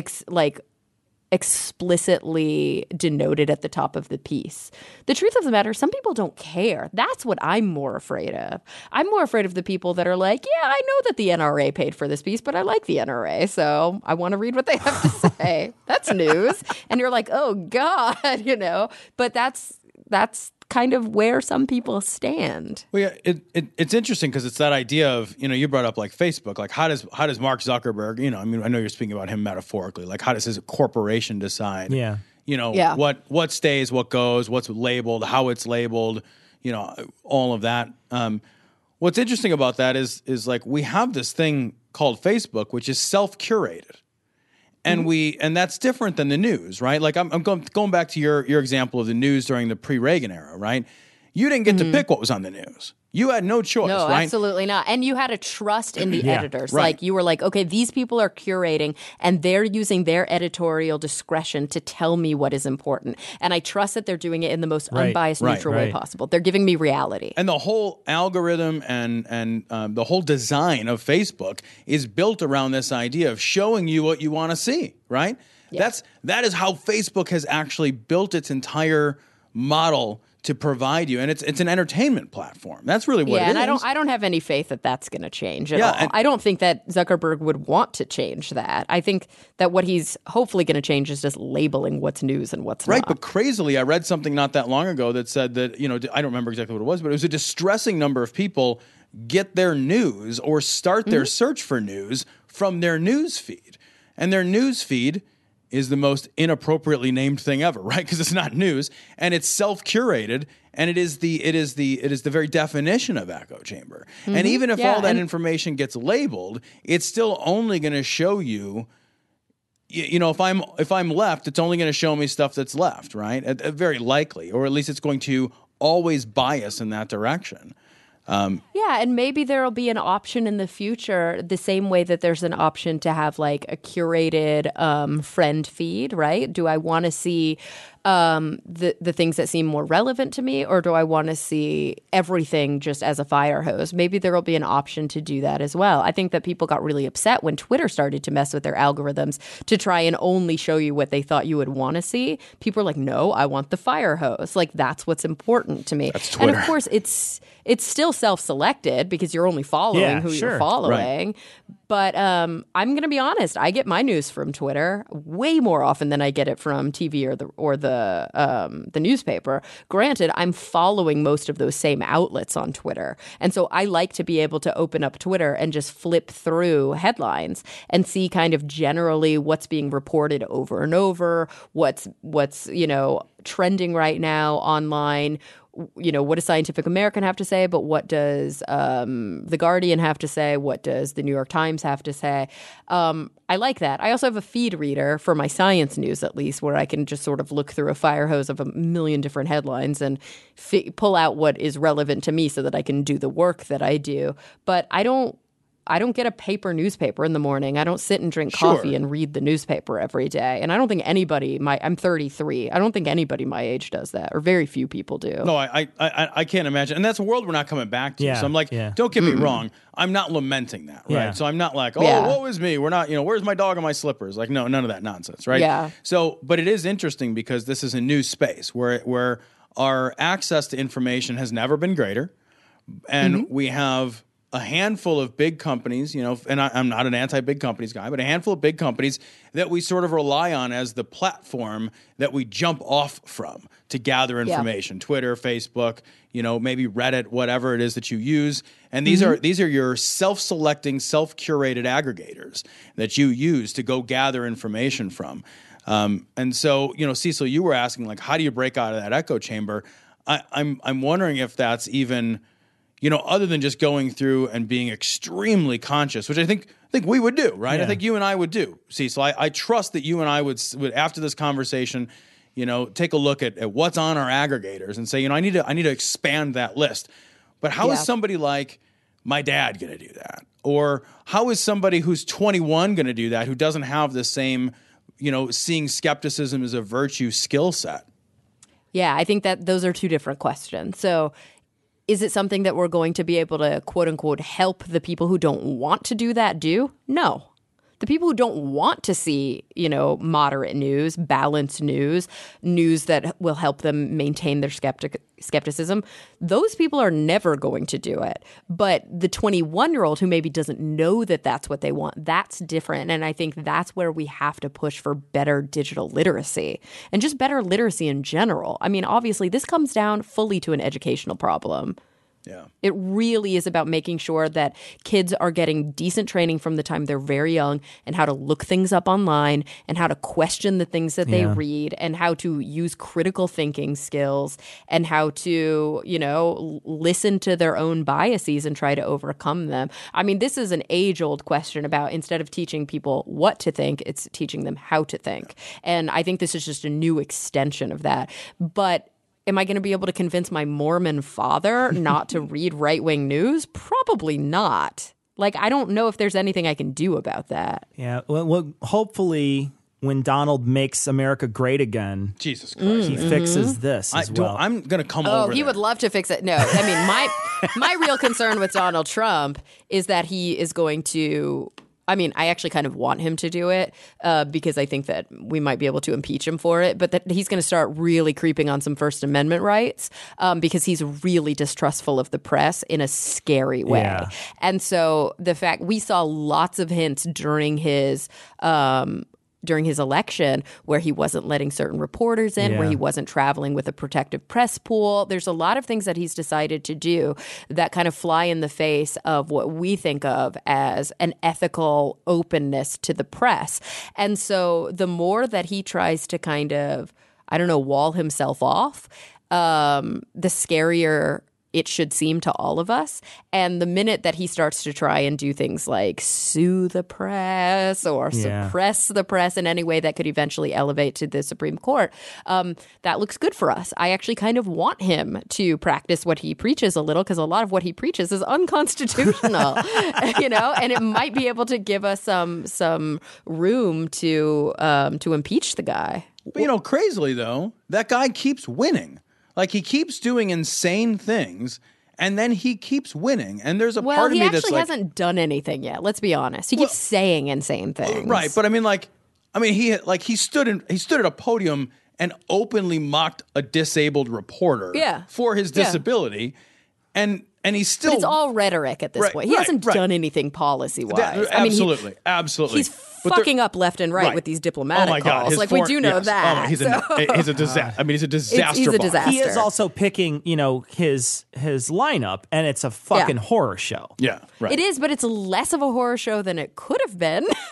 S4: explicitly denoted at the top of the piece. The truth of the matter, some people don't care. That's what I'm more afraid of. I'm more afraid of the people that are like, yeah, I know that the NRA paid for this piece, but I like the NRA, so I want to read what they have to say. That's news. And you're like, oh, God, you know, but that's kind of where some people stand.
S3: Well, yeah, it's interesting because it's that idea of, you know, you brought up like Facebook, like how does Mark Zuckerberg, you know, I mean, I know you're speaking about him metaphorically, like how does his corporation decide, you know, what stays, what goes, what's labeled, how it's labeled, you know, all of that. What's interesting about that is like we have this thing called Facebook, which is self-curated. And and that's different than the news, right? Like I'm going back to your example of the news during the pre-Reagan era, right? You didn't get to pick what was on the news. You had no choice,
S4: no,
S3: right?
S4: Absolutely not. And you had to trust in the editors.
S3: Right.
S4: Like you were like, okay, these people are curating and they're using their editorial discretion to tell me what is important. And I trust that they're doing it in the most unbiased, neutral way possible. They're giving me reality.
S3: And the whole algorithm and the whole design of Facebook is built around this idea of showing you what you want to see, right? Yeah. That is how Facebook has actually built its entire model to provide you, and it's an entertainment platform. That's really what it is.
S4: Yeah, and I don't have any faith that that's going to change at all. I don't think that Zuckerberg would want to change that. I think that what he's hopefully going to change is just labeling what's news and what's not.
S3: Right, but crazily, I read something not that long ago that said that, you know, I don't remember exactly what it was, but it was a distressing number of people get their news or start their search for news from their news feed. And their news feed is the most inappropriately named thing ever, right? Because it's not news and it's self-curated, and it is the very definition of echo chamber. And even if all that information gets labeled, it's still only going to show you, you know, if I'm left, it's only going to show me stuff that's left, right? Very likely, or at least it's going to always bias in that direction.
S4: And maybe there'll be an option in the future, the same way that there's an option to have like a curated friend feed, right? Do I want to see the things that seem more relevant to me, or do I want to see everything just as a fire hose? Maybe there will be an option to do that as well. I think that people got really upset when Twitter started to mess with their algorithms to try and only show you what they thought you would want to see. People are like, no, I want the fire hose. Like, that's what's important to me.
S3: That's Twitter.
S4: And of course, it's still self-selected because you're only following who you're following. Right. But I'm going to be honest. I get my news from Twitter way more often than I get it from TV or the newspaper. Granted, I'm following most of those same outlets on Twitter, and so I like to be able to open up Twitter and just flip through headlines and see kind of generally what's being reported over and over, what's trending right now online, what does Scientific American have to say, but what does The Guardian have to say? What does the New York Times have to say? I like that. I also have a feed reader for my science news, at least, where I can just sort of look through a fire hose of a million different headlines and pull out what is relevant to me so that I can do the work that I do. But I don't get a paper newspaper in the morning. I don't sit and drink coffee and read the newspaper every day. And I don't think anybody, I'm 33. I don't think anybody my age does that, or very few people do.
S3: No, I can't imagine. And that's a world we're not coming back to. So I'm like, don't get me wrong. I'm not lamenting that, right?
S5: Yeah.
S3: So I'm not like, woe is me. We're not, where's my dog and my slippers? Like, no, none of that nonsense, right?
S4: Yeah.
S3: So, but it is interesting because this is a new space where our access to information has never been greater. And we have a handful of big companies, and I'm not an anti-big companies guy, but a handful of big companies that we sort of rely on as the platform that we jump off from to gather information. Yeah. Twitter, Facebook, maybe Reddit, whatever it is that you use. And these are your self-selecting, self-curated aggregators that you use to go gather information from. And so, Cecil, you were asking, like, how do you break out of that echo chamber? I'm wondering if that's even, other than just going through and being extremely conscious, which I think we would do, right? Yeah. I think you and I would do, Cecil. I trust that you and I would after this conversation, take a look at what's on our aggregators and say, I need to expand that list. But how is somebody like my dad going to do that? Or how is somebody who's 21 going to do that who doesn't have the same, seeing skepticism as a virtue skill set?
S4: Yeah, I think that those are two different questions. So is it something that we're going to be able to, quote unquote, help the people who don't want to do that do? No. The people who don't want to see, moderate news, balanced news that will help them maintain their skepticism, those people are never going to do it. But the 21-year-old who maybe doesn't know that that's what they want, that's different. And I think that's where we have to push for better digital literacy and just better literacy in general. I mean, obviously, this comes down fully to an educational problem.
S3: Yeah.
S4: It really is about making sure that kids are getting decent training from the time they're very young and how to look things up online and how to question the things that they read and how to use critical thinking skills and how to, listen to their own biases and try to overcome them. I mean, this is an age-old question about instead of teaching people what to think, it's teaching them how to think. And I think this is just a new extension of that. But am I going to be able to convince my Mormon father not to read right-wing news? Probably not. Like, I don't know if there's anything I can do about that.
S5: Yeah. Well, hopefully when Donald makes America great again,
S3: Jesus Christ,
S5: he fixes this as well.
S3: I'm going to come over.
S4: Oh, he would love to fix it. No, I mean, my real concern with Donald Trump is that he is going to I actually kind of want him to do it because I think that we might be able to impeach him for it, but that he's going to start really creeping on some First Amendment rights because he's really distrustful of the press in a scary way. Yeah. And so the fact we saw lots of hints during his election where he wasn't letting certain reporters in, where he wasn't traveling with a protective press pool. There's a lot of things that he's decided to do that kind of fly in the face of what we think of as an ethical openness to the press. And so the more that he tries to kind of, wall himself off, the scarier it should seem to all of us. And the minute that he starts to try and do things like sue the press or suppress the press in any way that could eventually elevate to the Supreme Court, that looks good for us. I actually kind of want him to practice what he preaches a little because a lot of what he preaches is unconstitutional, and it might be able to give us some room to impeach the guy.
S3: But, crazily, though, that guy keeps winning. Like, he keeps doing insane things, and then he keeps winning. And there's a part of me that's like...
S4: Well, he actually hasn't done anything yet. Let's be honest. He keeps saying insane things.
S3: Right, but he stood at a podium and openly mocked a disabled reporter for his disability, and he's still...
S4: But it's all rhetoric at this point. He hasn't done anything policy-wise.
S3: Absolutely.
S4: He's fucking up left and right with these diplomatic calls. Like, we do know that.
S3: He's a disaster. He's a disaster.
S4: He's a disaster.
S5: He is also picking, his lineup, and it's a fucking horror show.
S3: Yeah, right.
S4: It is, but it's less of a horror show than it could have been.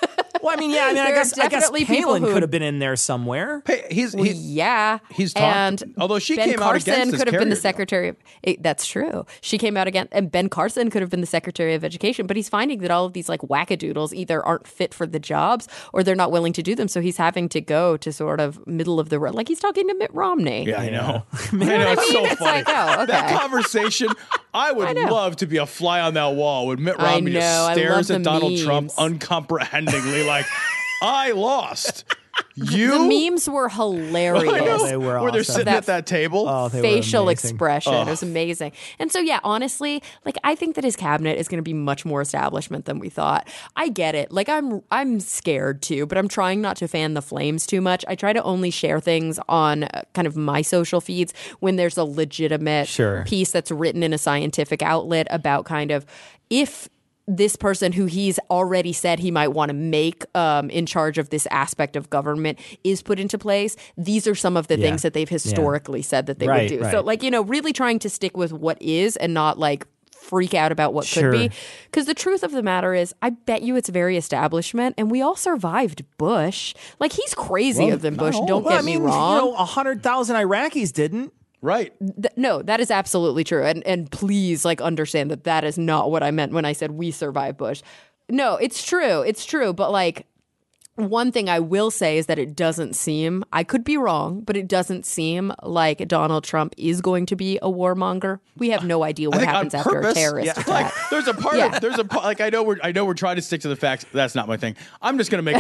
S5: Well, I guess Palin could have been in there somewhere.
S3: He's talked.
S4: And
S3: although she
S4: Ben
S3: came
S4: Carson
S3: out against
S4: could have been the
S3: Carrier
S4: secretary. That's true. She came out against, and Ben Carson could have been the secretary of education. But he's finding that all of these like wackadoodles either aren't fit for the jobs or they're not willing to do them. So he's having to go to sort of middle of the road. Like he's talking to Mitt Romney.
S3: Yeah, I know.
S4: I know, it's so funny. Like, oh, okay.
S3: That conversation, I would love to be a fly on that wall when Mitt Romney just stares at Donald Trump uncomprehendingly like, I lost. The
S4: memes were hilarious.
S5: They were awesome.
S3: Where they're sitting at that table.
S4: Facial expression. It was amazing. And so, yeah, honestly, like I think that his cabinet is going to be much more establishment than we thought. I get it. Like I'm scared too, but I'm trying not to fan the flames too much. I try to only share things on kind of my social feeds when there's a legitimate piece that's written in a scientific outlet about kind of if this person who he's already said he might want to make in charge of this aspect of government is put into place. These are some of the things that they've historically said that they would do. Right. So like, really trying to stick with what is and not like freak out about what could be. Because the truth of the matter is, I bet you it's very establishment, and we all survived Bush. Like, he's crazier than Bush, don't get me wrong.
S5: 100,000 Iraqis didn't.
S3: Right.
S4: No, that is absolutely true. And please, like, understand that is not what I meant when I said we survived Bush. No, it's true. It's true. But, like, one thing I will say is that it doesn't seem, I could be wrong, but it doesn't seem like Donald Trump is going to be a warmonger. We have no idea what happens after a terrorist attack.
S3: Like, there's a part like I know we're trying to stick to the facts. That's not my thing. I'm just going to make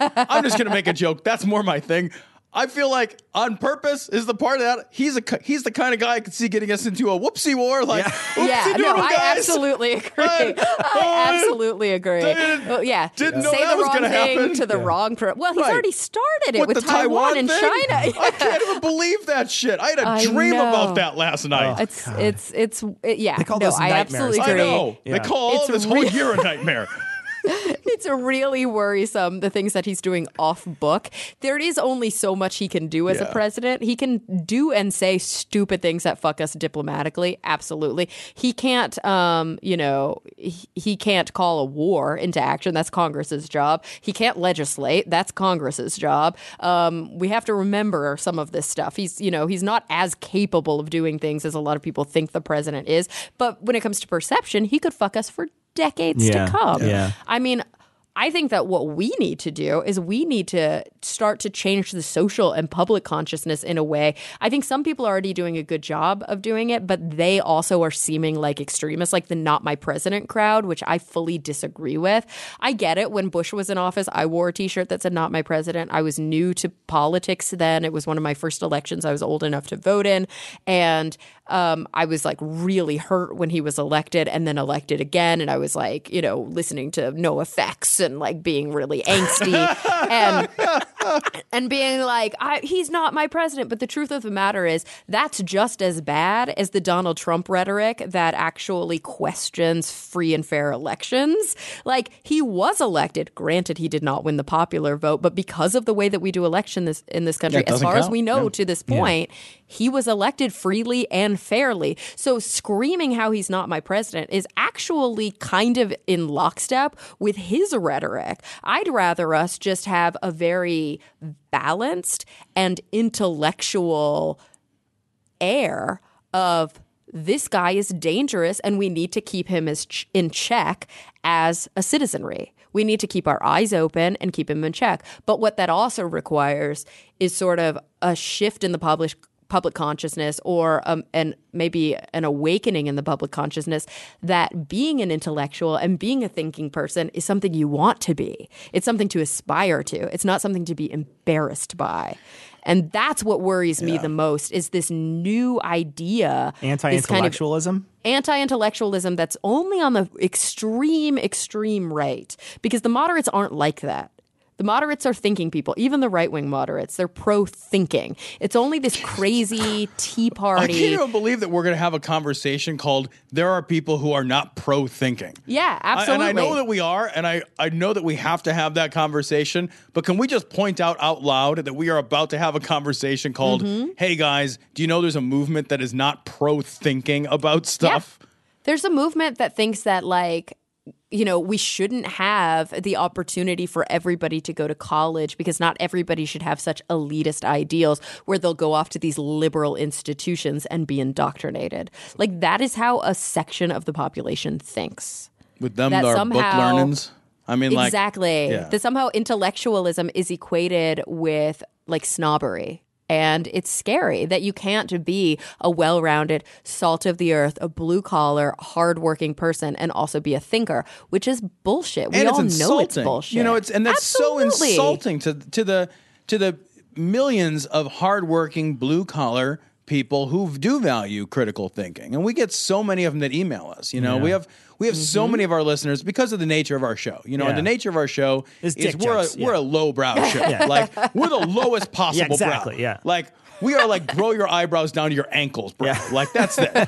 S3: a joke. That's more my thing. I feel like on purpose is the part of that. He's the kind of guy I could see getting us into a whoopsie war. Like,
S4: I absolutely agree. I absolutely agree.
S3: Didn't know
S4: say
S3: that
S4: the
S3: was
S4: wrong
S3: gonna
S4: thing
S3: happen.
S4: to the wrong person. Well, he's already started it with
S3: the
S4: Taiwan and
S3: thing?
S4: China.
S3: I can't even believe that shit. I had a dream about that last night.
S4: They
S5: call those
S4: I
S5: nightmares.
S4: absolutely agree.
S3: I know. They call all this whole year a nightmare.
S4: It's really worrisome, the things that he's doing off book. There is only so much he can do as a president. He can do and say stupid things that fuck us diplomatically. Absolutely. He can't, he can't call a war into action. That's Congress's job. He can't legislate. That's Congress's job. We have to remember some of this stuff. He's not as capable of doing things as a lot of people think the president is. But when it comes to perception, he could fuck us for decades to come.
S5: Yeah.
S4: I mean, I think that what we need to do is we need to start to change the social and public consciousness in a way. I think some people are already doing a good job of doing it, but they also are seeming like extremists, like the Not My President crowd, which I fully disagree with. I get it. When Bush was in office, I wore a T-shirt that said Not My President. I was new to politics then. It was one of my first elections I was old enough to vote in. And I was like really hurt when he was elected and then elected again. And I was like, listening to NoFX and like being really angsty and being like, he's not my president. But the truth of the matter is that's just as bad as the Donald Trump rhetoric that actually questions free and fair elections. Like, he was elected. Granted, he did not win the popular vote, but because of the way that we do elections in this country, as far as we know to this point, he was elected freely and fairly. So screaming how he's not my president is actually kind of in lockstep with his rhetoric. I'd rather us just have a very balanced and intellectual air of this guy is dangerous and we need to keep him in check as a citizenry. We need to keep our eyes open and keep him in check. But what that also requires is sort of a shift in the public consciousness or and maybe an awakening in the public consciousness that being an intellectual and being a thinking person is something you want to be. It's something to aspire to. It's not something to be embarrassed by. And that's what worries me the most is this new idea.
S5: Anti-intellectualism?
S4: Anti-intellectualism that's only on the extreme right. Because the moderates aren't like that. The moderates are thinking people, even the right-wing moderates. They're pro-thinking. It's only this crazy Tea Party.
S3: I can't even believe that we're going to have a conversation called there are people who are not pro-thinking.
S4: Yeah, absolutely.
S3: And I know that we are, and I know that we have to have that conversation, but can we just point out loud that we are about to have a conversation called, hey guys, do you know there's a movement that is not pro-thinking about stuff?
S4: Yeah. There's a movement that thinks that, like, we shouldn't have the opportunity for everybody to go to college because not everybody should have such elitist ideals where they'll go off to these liberal institutions and be indoctrinated. Like, that is how a section of the population thinks.
S3: With them, our book learnings. I mean,
S4: exactly. That somehow intellectualism is equated with like snobbery. And it's scary that you can't be a well-rounded, salt of the earth, a blue-collar, hardworking person and also be a thinker, which is bullshit. We all know it's bullshit.
S3: That's so insulting to the millions of hardworking, blue-collar people who do value critical thinking. And we get so many of them that email us. We have so many of our listeners because of the nature of our show. And the nature of our show is we're a lowbrow show. Like, we're the lowest possible brow.
S5: Yeah.
S3: Like, we are like grow your eyebrows down to your ankles, bro. Yeah. Like, that's it.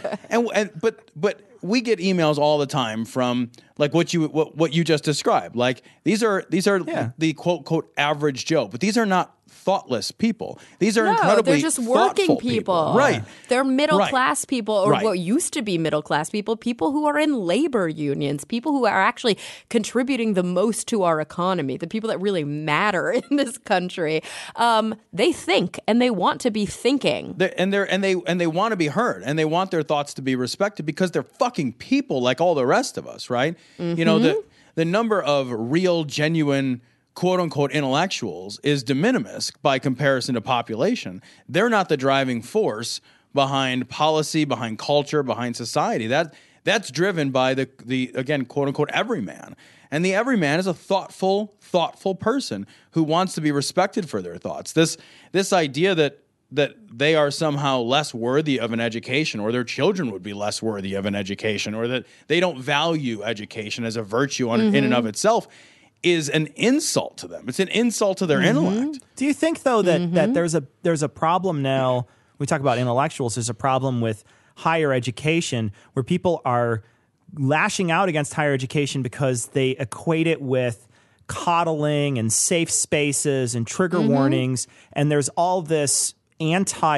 S3: But we get emails all the time from like what you just described. Like, these are the quote average Joe, but these are not thoughtless people. These are incredibly
S4: they're just working people.
S3: Right.
S4: They're middle class people, or what used to be middle class people who are in labor unions, people who are actually contributing the most to our economy, the people that really matter in this country. They think and they want to be thinking.
S3: They want to be heard, and they want their thoughts to be respected because they're fucking people like all the rest of us, right? Mm-hmm. The number of real, genuine quote-unquote intellectuals is de minimis by comparison to population. They're not the driving force behind policy, behind culture, behind society. That's driven by the again, quote-unquote everyman. And the everyman is a thoughtful person who wants to be respected for their thoughts. This idea that they are somehow less worthy of an education, or their children would be less worthy of an education, or that they don't value education as a virtue in and of itself, is an insult to them. It's an insult to their intellect.
S5: Do you think, though, that there's a problem now? We talk about intellectuals. There's a problem with higher education where people are lashing out against higher education because they equate it with coddling and safe spaces and trigger warnings. And there's all this the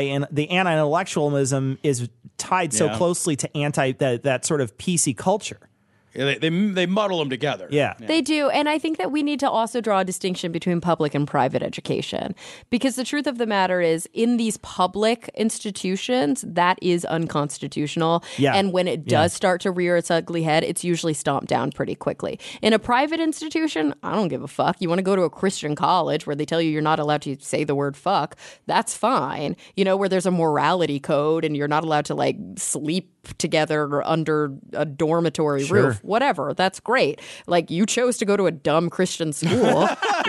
S5: anti-intellectualism is tied so closely to that sort of PC culture.
S3: Yeah, they muddle them together.
S5: Yeah.
S4: They do. And I think that we need to also draw a distinction between public and private education. Because the truth of the matter is, in these public institutions, that is unconstitutional.
S5: Yeah.
S4: And when it does start to rear its ugly head, it's usually stomped down pretty quickly. In a private institution, I don't give a fuck. You want to go to a Christian college where they tell you you're not allowed to say the word fuck, that's fine. Where there's a morality code and you're not allowed to like sleep together under a dormitory roof. Whatever, that's great. Like, you chose to go to a dumb Christian school.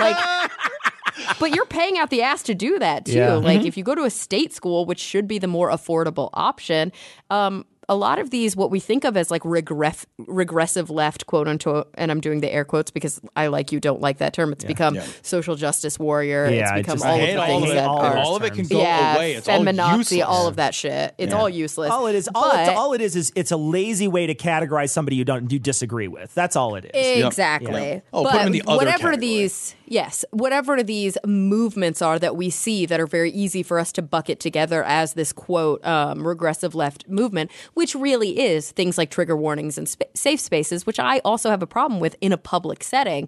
S4: But you're paying out the ass to do that too.
S5: Yeah.
S4: Like, if you go to a state school, which should be the more affordable option, a lot of these, what we think of as like regressive left, quote unquote, and I'm doing the air quotes because I, like you, don't like that term. It's become social justice warrior.
S5: Yeah,
S4: it's become
S5: all
S4: of the things that are.
S3: All of it can go away. It's all useless.
S4: All of that shit. It's all useless.
S5: All it is, it's a lazy way to categorize somebody you disagree with. That's all it is.
S4: Exactly.
S3: Yep. Oh, put them in the other category.
S4: Whatever these movements are that we see that are very easy for us to bucket together as this quote regressive left movement, which really is things like trigger warnings and safe spaces, which I also have a problem with in a public setting.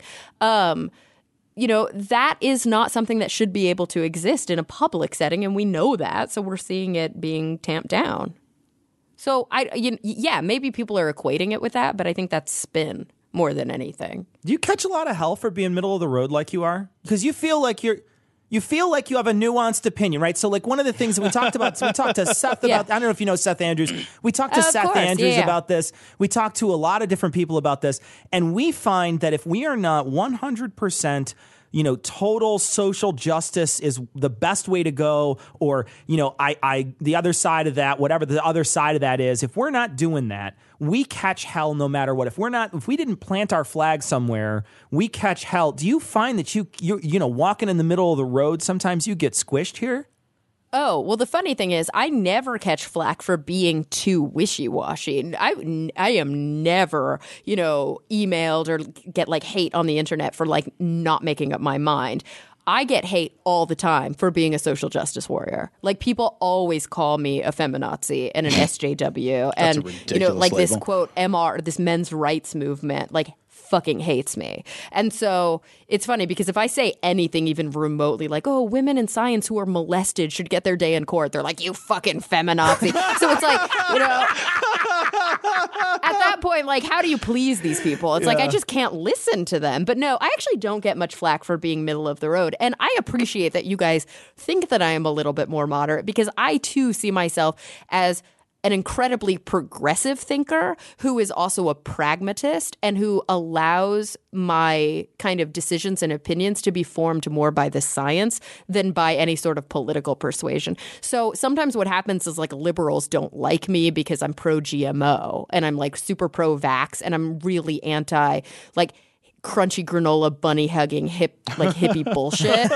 S4: That is not something that should be able to exist in a public setting, and we know that, so we're seeing it being tamped down. So maybe people are equating it with that, but I think that's spin more than anything.
S5: Do you catch a lot of hell for being middle of the road like you are? Because you feel like you have a nuanced opinion, right? So, like, one of the things that we talked about, we talked to Seth about, I don't know if you know Seth Andrews. We talked to Seth Andrews about this. We talked to a lot of different people about this. And we find that if we are not 100%, total social justice is the best way to go, or, the other side of that, whatever the other side of that is, if we're not doing that, we catch hell no matter what. If we didn't plant our flag somewhere, we catch hell. Do you find that you're walking in the middle of the road, sometimes you get squished here?
S4: Oh, well, the funny thing is I never catch flack for being too wishy-washy. I am never, emailed or get like hate on the internet for like not making up my mind. I get hate all the time for being a social justice warrior. Like, people always call me a feminazi and an SJW.
S3: That's
S4: and,
S3: a ridiculous
S4: like
S3: label.
S4: this quote, this men's rights movement. Like, fucking hates me. And so it's funny because if I say anything even remotely like, oh, women in science who are molested should get their day in court, they're like, you fucking feminazi. So it's like, you know, at that point, like, how do you please these people? It's like, I just can't listen to them. But no, I actually don't get much flack for being middle of the road. And I appreciate that you guys think that I am a little bit more moderate, because I too see myself as an incredibly progressive thinker who is also a pragmatist and who allows my kind of decisions and opinions to be formed more by the science than by any sort of political persuasion. So sometimes what happens is like liberals don't like me because I'm pro-GMO and I'm like super pro-vax and I'm really anti like crunchy granola bunny hugging hippie bullshit.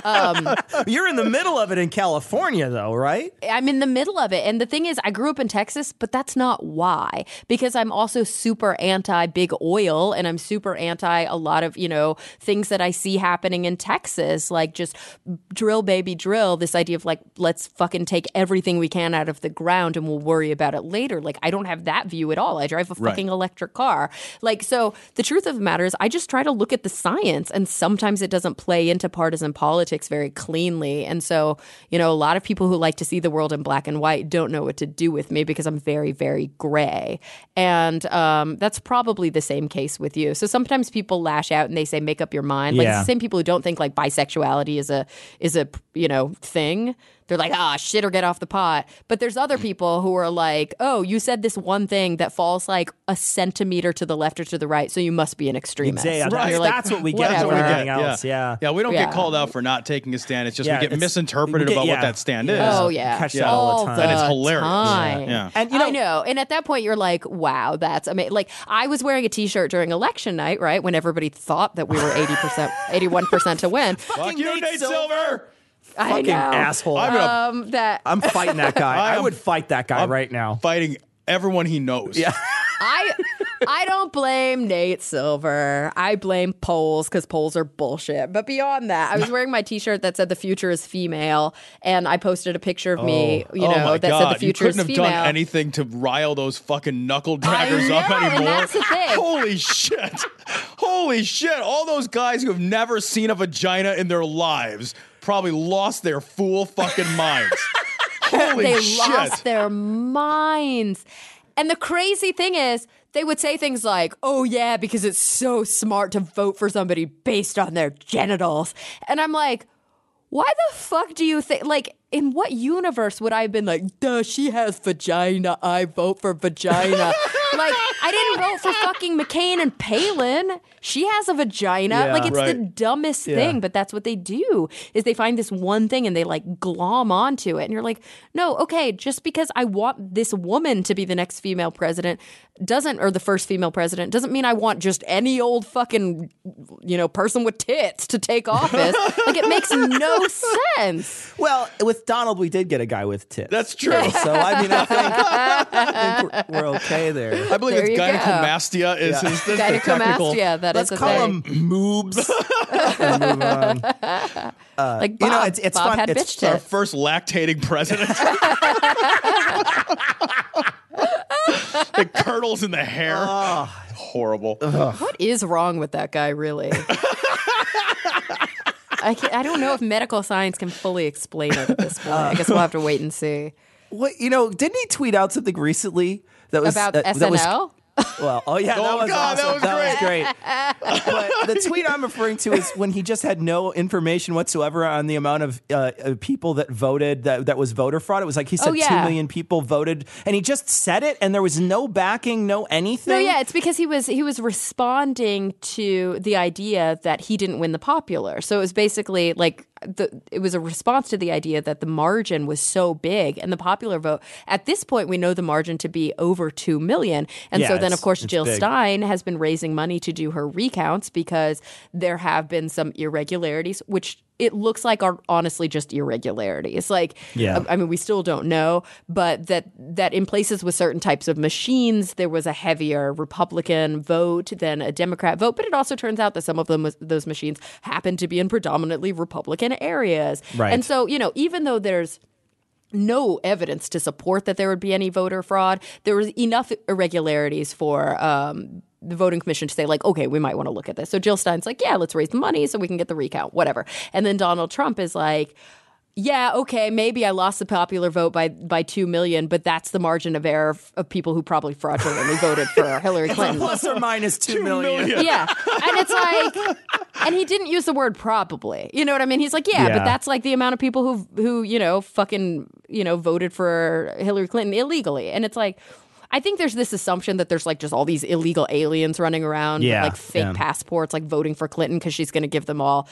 S5: You're in the middle of it in California though, right?
S4: I'm in the middle of it. And the thing is, I grew up in Texas, but that's not why. Because I'm also super anti big oil and I'm super anti a lot of, you know, things that I see happening in Texas, like just drill baby drill, this idea of like, let's fucking take everything we can out of the ground and we'll worry about it later. Like, I don't have that view at all. I drive a fucking electric car. Like, so the truth of the matter is I just try to look at the science, and sometimes it doesn't play into partisan politics very cleanly. And so, you know, a lot of people who like to see the world in black and white don't know what to do with me because I'm very, very gray. And that's probably the same case with you. So sometimes people lash out and they say, make up your mind. Like, it's the same people who don't think like bisexuality is a you know, thing. They're like, shit or get off the pot. But there's other people who are like, oh, you said this one thing that falls like a centimeter to the left or to the right, so you must be an extremist.
S5: Exactly. Right.
S4: Like,
S5: that's what we get for everything else. Yeah,
S3: we don't get called out for not taking a stand. It's just we get misinterpreted about what that stand is.
S4: Oh, yeah.
S5: Catch that all the time.
S3: And it's hilarious.
S4: Yeah. And, you know, I know. And at that point, you're like, wow, that's amazing. Like, I was wearing a T-shirt during election night, right, when everybody thought that we were 80%, 81% to win.
S3: Fuck you, Nate Silver!
S5: Fucking asshole. I'm fighting that guy. I would fight that guy right now.
S3: Fighting everyone he knows.
S5: Yeah.
S4: I don't blame Nate Silver. I blame polls because polls are bullshit. But beyond that, I was wearing my T-shirt that said the future is female, and I posted a picture of me, you know, that said the future is female.
S3: You couldn't have done anything to rile those fucking knuckle draggers up anymore.
S4: And that's the thing.
S3: Holy shit. Holy shit. All those guys who have never seen a vagina in their lives probably lost their fool fucking minds. Holy
S4: shit.
S3: They
S4: lost their minds. And the crazy thing is, they would say things like, oh, yeah, because it's so smart to vote for somebody based on their genitals. And I'm like, why the fuck do you think, like, in what universe would I have been like, duh, she has vagina, I vote for vagina. Like, I didn't vote for fucking McCain and Palin. She has a vagina.
S5: Yeah,
S4: like, it's the dumbest thing, but that's what they do, is they find this one thing and they, like, glom onto it. And you're like, no, okay, just because I want this woman to be the next female president or the first female president, doesn't mean I want just any old fucking, you know, person with tits to take office. Like, it makes no sense.
S5: Well, with Donald, we did get a guy with tits.
S3: That's true.
S5: So, I mean, I think we're okay there.
S3: I believe it's gynecomastia is his
S4: gynecomastia.
S5: Let's call him moobs. And move on.
S4: Like Bob.
S5: You know, it's
S4: Bob
S5: fun.
S4: had
S5: It's
S4: bitch tits.
S3: our first lactating president. The curdles in the hair. Horrible.
S4: What is wrong with that guy, really? I don't know if medical science can fully explain it at this point. I guess we'll have to wait and see.
S5: What, you know, didn't he tweet out something recently that was
S4: about
S5: that
S4: SNL?
S5: was, well, that was awesome. That was great. But the tweet I'm referring to is when he just had no information whatsoever on the amount of people that voted, that was voter fraud. It was like he said 2 million people voted, and he just said it, and there was no backing, no anything.
S4: No, yeah, it's because he was responding to the idea that he didn't win the popular. So it was basically like it was a response to the idea that the margin was so big, and the popular vote at this point we know the margin to be over 2 million, and so then of course Jill Stein has been raising money to do her recounts because there have been some irregularities, which it looks like are honestly just irregularities. Like, I mean, we still don't know, but that in places with certain types of machines, there was a heavier Republican vote than a Democrat vote. But it also turns out that some of those machines happen to be in predominantly Republican areas.
S5: Right.
S4: And so, you know, even though there's no evidence to support that there would be any voter fraud. There was enough irregularities for the voting commission to say, like, okay, we might want to look at this. So Jill Stein's like, yeah, let's raise the money so we can get the recount, whatever. And then Donald Trump is like, yeah, okay, maybe I lost the popular vote by 2 million, but that's the margin of error of people who probably fraudulently voted for Hillary Clinton.
S5: Plus or minus 2 million.
S4: Yeah. And it's like, and he didn't use the word probably. You know what I mean? He's like, yeah, but that's like the amount of people who fucking, voted for Hillary Clinton illegally. And it's like, I think there's this assumption that there's like just all these illegal aliens running around with like fake passports, like voting for Clinton because she's going to give them all,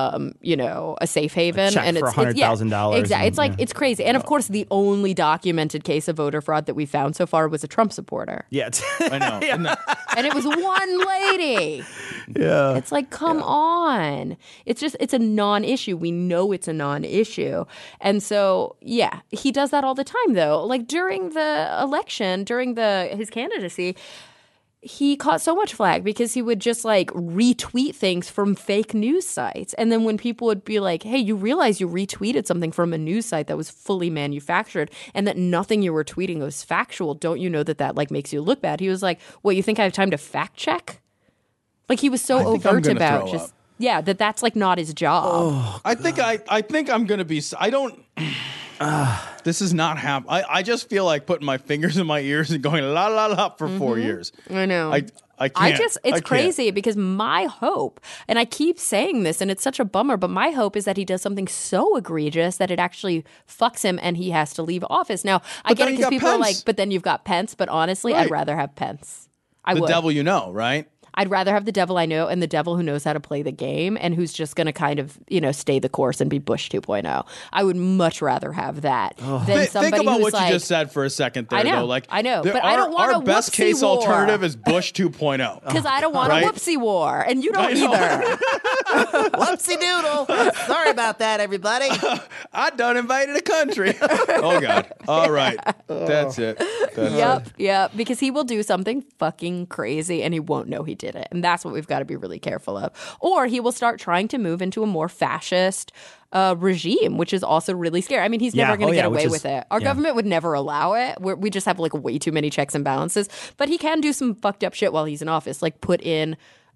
S4: a safe haven.
S5: A check
S4: and
S5: for $100,000.
S4: Exactly. It's like, it's crazy. And of course, the only documented case of voter fraud that we found so far was a Trump supporter.
S5: Yeah.
S3: I know.
S4: And it was one lady.
S5: Yeah.
S4: It's like, come on. It's a non-issue. We know it's a non-issue. And so, yeah, he does that all the time, though. Like during the election, during his candidacy, he caught so much flack because he would just like retweet things from fake news sites. And then when people would be like, hey, you realize you retweeted something from a news site that was fully manufactured and that nothing you were tweeting was factual, don't you know that like makes you look bad? He was like, what, you think I have time to fact check? Like he was so overt about just that's like not his job.
S3: Oh, I think I'm gonna be. I don't. This is not happening. I just feel like putting my fingers in my ears and going la la la for 4 years.
S4: I know.
S3: I can't.
S4: It's crazy because my hope, and I keep saying this, and it's such a bummer, but my hope is that he does something so egregious that it actually fucks him and he has to leave office. Now, I get it because people are like, but then you've got Pence. But honestly, I'd rather have Pence.
S3: The devil you know, right?
S4: I'd rather have the devil I know and the devil who knows how to play the game and who's just going to kind of, stay the course and be Bush 2.0. I would much rather have that than somebody
S3: think about
S4: who's
S3: what you just said for a second there,
S4: I know,
S3: though. Like,
S4: I know, but I don't want
S3: our best case
S4: war.
S3: alternative is Bush 2.0.
S4: Because I don't want a whoopsie war, and you don't either.
S5: Whoopsie doodle. Sorry about that, everybody.
S3: I done invaded a country. Oh, God. All right. That's it.
S4: Yep. Because he will do something fucking crazy, and he won't know he did it. And that's what we've got to be really careful of. Or he will start trying to move into a more fascist regime, which is also really scary. I mean, he's never going to get away with it. Our government would never allow it. We just have like way too many checks and balances. But he can do some fucked up shit while he's in office, like put in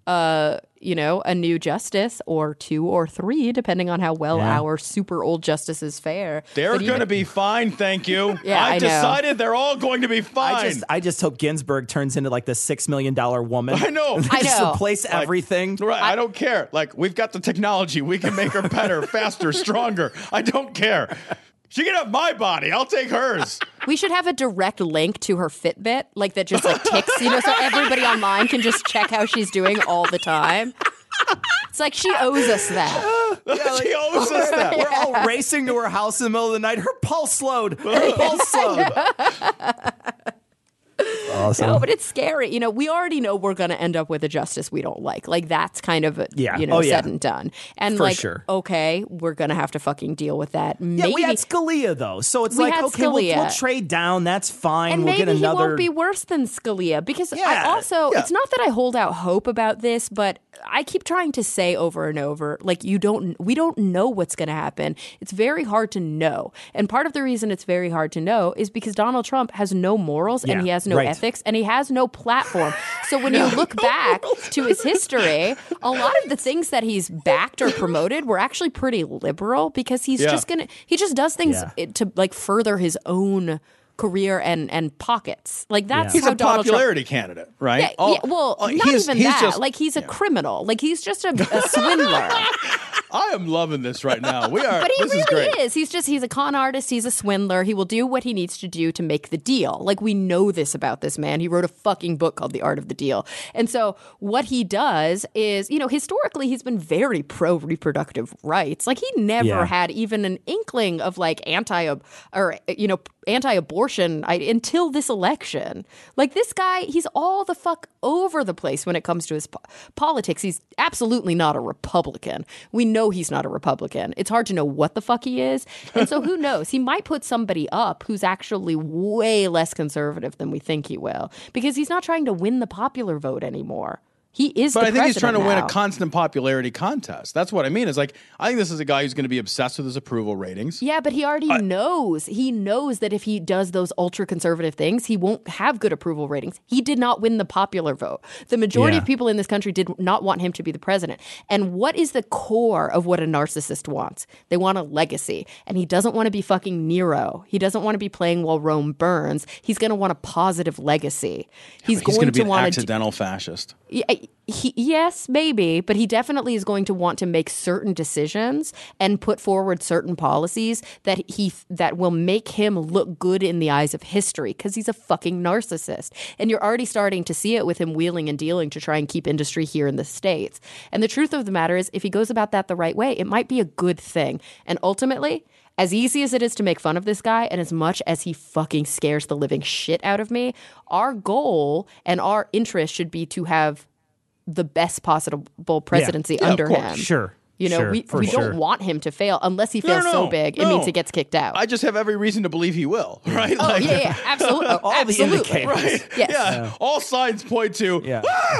S4: a new justice or 2 or 3, depending on how well our super old justices fare.
S3: They're going to be fine, thank you.
S4: I've
S3: decided they're all going to be fine.
S5: I just hope Ginsburg turns into like the $6 million woman.
S3: I know.
S5: Just replace everything.
S3: Right, I don't care. Like, we've got the technology. We can make her better, faster, stronger. I don't care. She can have my body. I'll take hers.
S4: We should have a direct link to her Fitbit, like that just like ticks, so everybody online can just check how she's doing all the time. It's like she owes us that.
S3: She owes us that.
S5: We're all racing to her house in the middle of the night. Her pulse slowed. Awesome.
S4: No, but it's scary. We already know we're going to end up with a justice we don't like. Like, that's kind of, said and done. And okay, we're going to have to fucking deal with that. Maybe.
S5: Yeah, we had Scalia, though. So it's we'll trade down. That's fine.
S4: And
S5: we'll
S4: maybe
S5: get another.
S4: He won't be worse than Scalia. Because it's not that I hold out hope about this, but I keep trying to say over and over, like, we don't know what's going to happen. It's very hard to know. And part of the reason it's very hard to know is because Donald Trump has no morals and he has no ethics and he has no platform. So when you look back to his history, a lot of the things that he's backed or promoted were actually pretty liberal because he just does things to like further his own career and pockets. Like that's
S3: he's
S4: how
S3: a
S4: Donald
S3: popularity
S4: Trump,
S3: candidate, right?
S4: Not even that. Like he's a criminal. Like he's just a swindler.
S3: I am loving this right now. We are.
S4: But he
S3: this
S4: really
S3: is great.
S4: is. He's a con artist. He's a swindler. He will do what he needs to do to make the deal. Like we know this about this man. He wrote a fucking book called The Art of the Deal. And so what he does is, historically he's been very pro reproductive rights. Like he never had even an inkling of like anti-abortion until this election. Like this guy, he's all the fuck over the place when it comes to his politics. He's absolutely not a Republican. We know he's not a Republican. It's hard to know what the fuck he is. And so who knows? He might put somebody up who's actually way less conservative than we think he will because he's not trying to win the popular vote anymore. He is
S3: but
S4: the
S3: I think he's trying to win
S4: now.
S3: a constant popularity contest. That's what I mean. Is like, I think this is a guy who's going to be obsessed with his approval ratings.
S4: Yeah, but he already knows. He knows that if he does those ultra-conservative things, he won't have good approval ratings. He did not win the popular vote. The majority of people in this country did not want him to be the president. And what is the core of what a narcissist wants? They want a legacy. And he doesn't want to be fucking Nero. He doesn't want to be playing while Rome burns. He's going to want a positive legacy. He's going
S3: to be
S4: to want
S3: an accidental fascist.
S4: Yes, maybe, but he definitely is going to want to make certain decisions and put forward certain policies that will make him look good in the eyes of history because he's a fucking narcissist. And you're already starting to see it with him wheeling and dealing to try and keep industry here in the States. And the truth of the matter is, if he goes about that the right way, it might be a good thing. And ultimately, as easy as it is to make fun of this guy and as much as he fucking scares the living shit out of me, our goal and our interest should be to have the best possible presidency under him.
S5: Sure.
S4: You know, we don't want him to fail unless he fails so big, it means he gets kicked out.
S3: I just have every reason to believe he will, right?
S4: Oh, yeah, absolutely.
S5: All
S4: absolutely.
S5: the indicators.
S3: Right.
S4: Yes.
S3: Yeah. All signs point to.
S5: Yeah.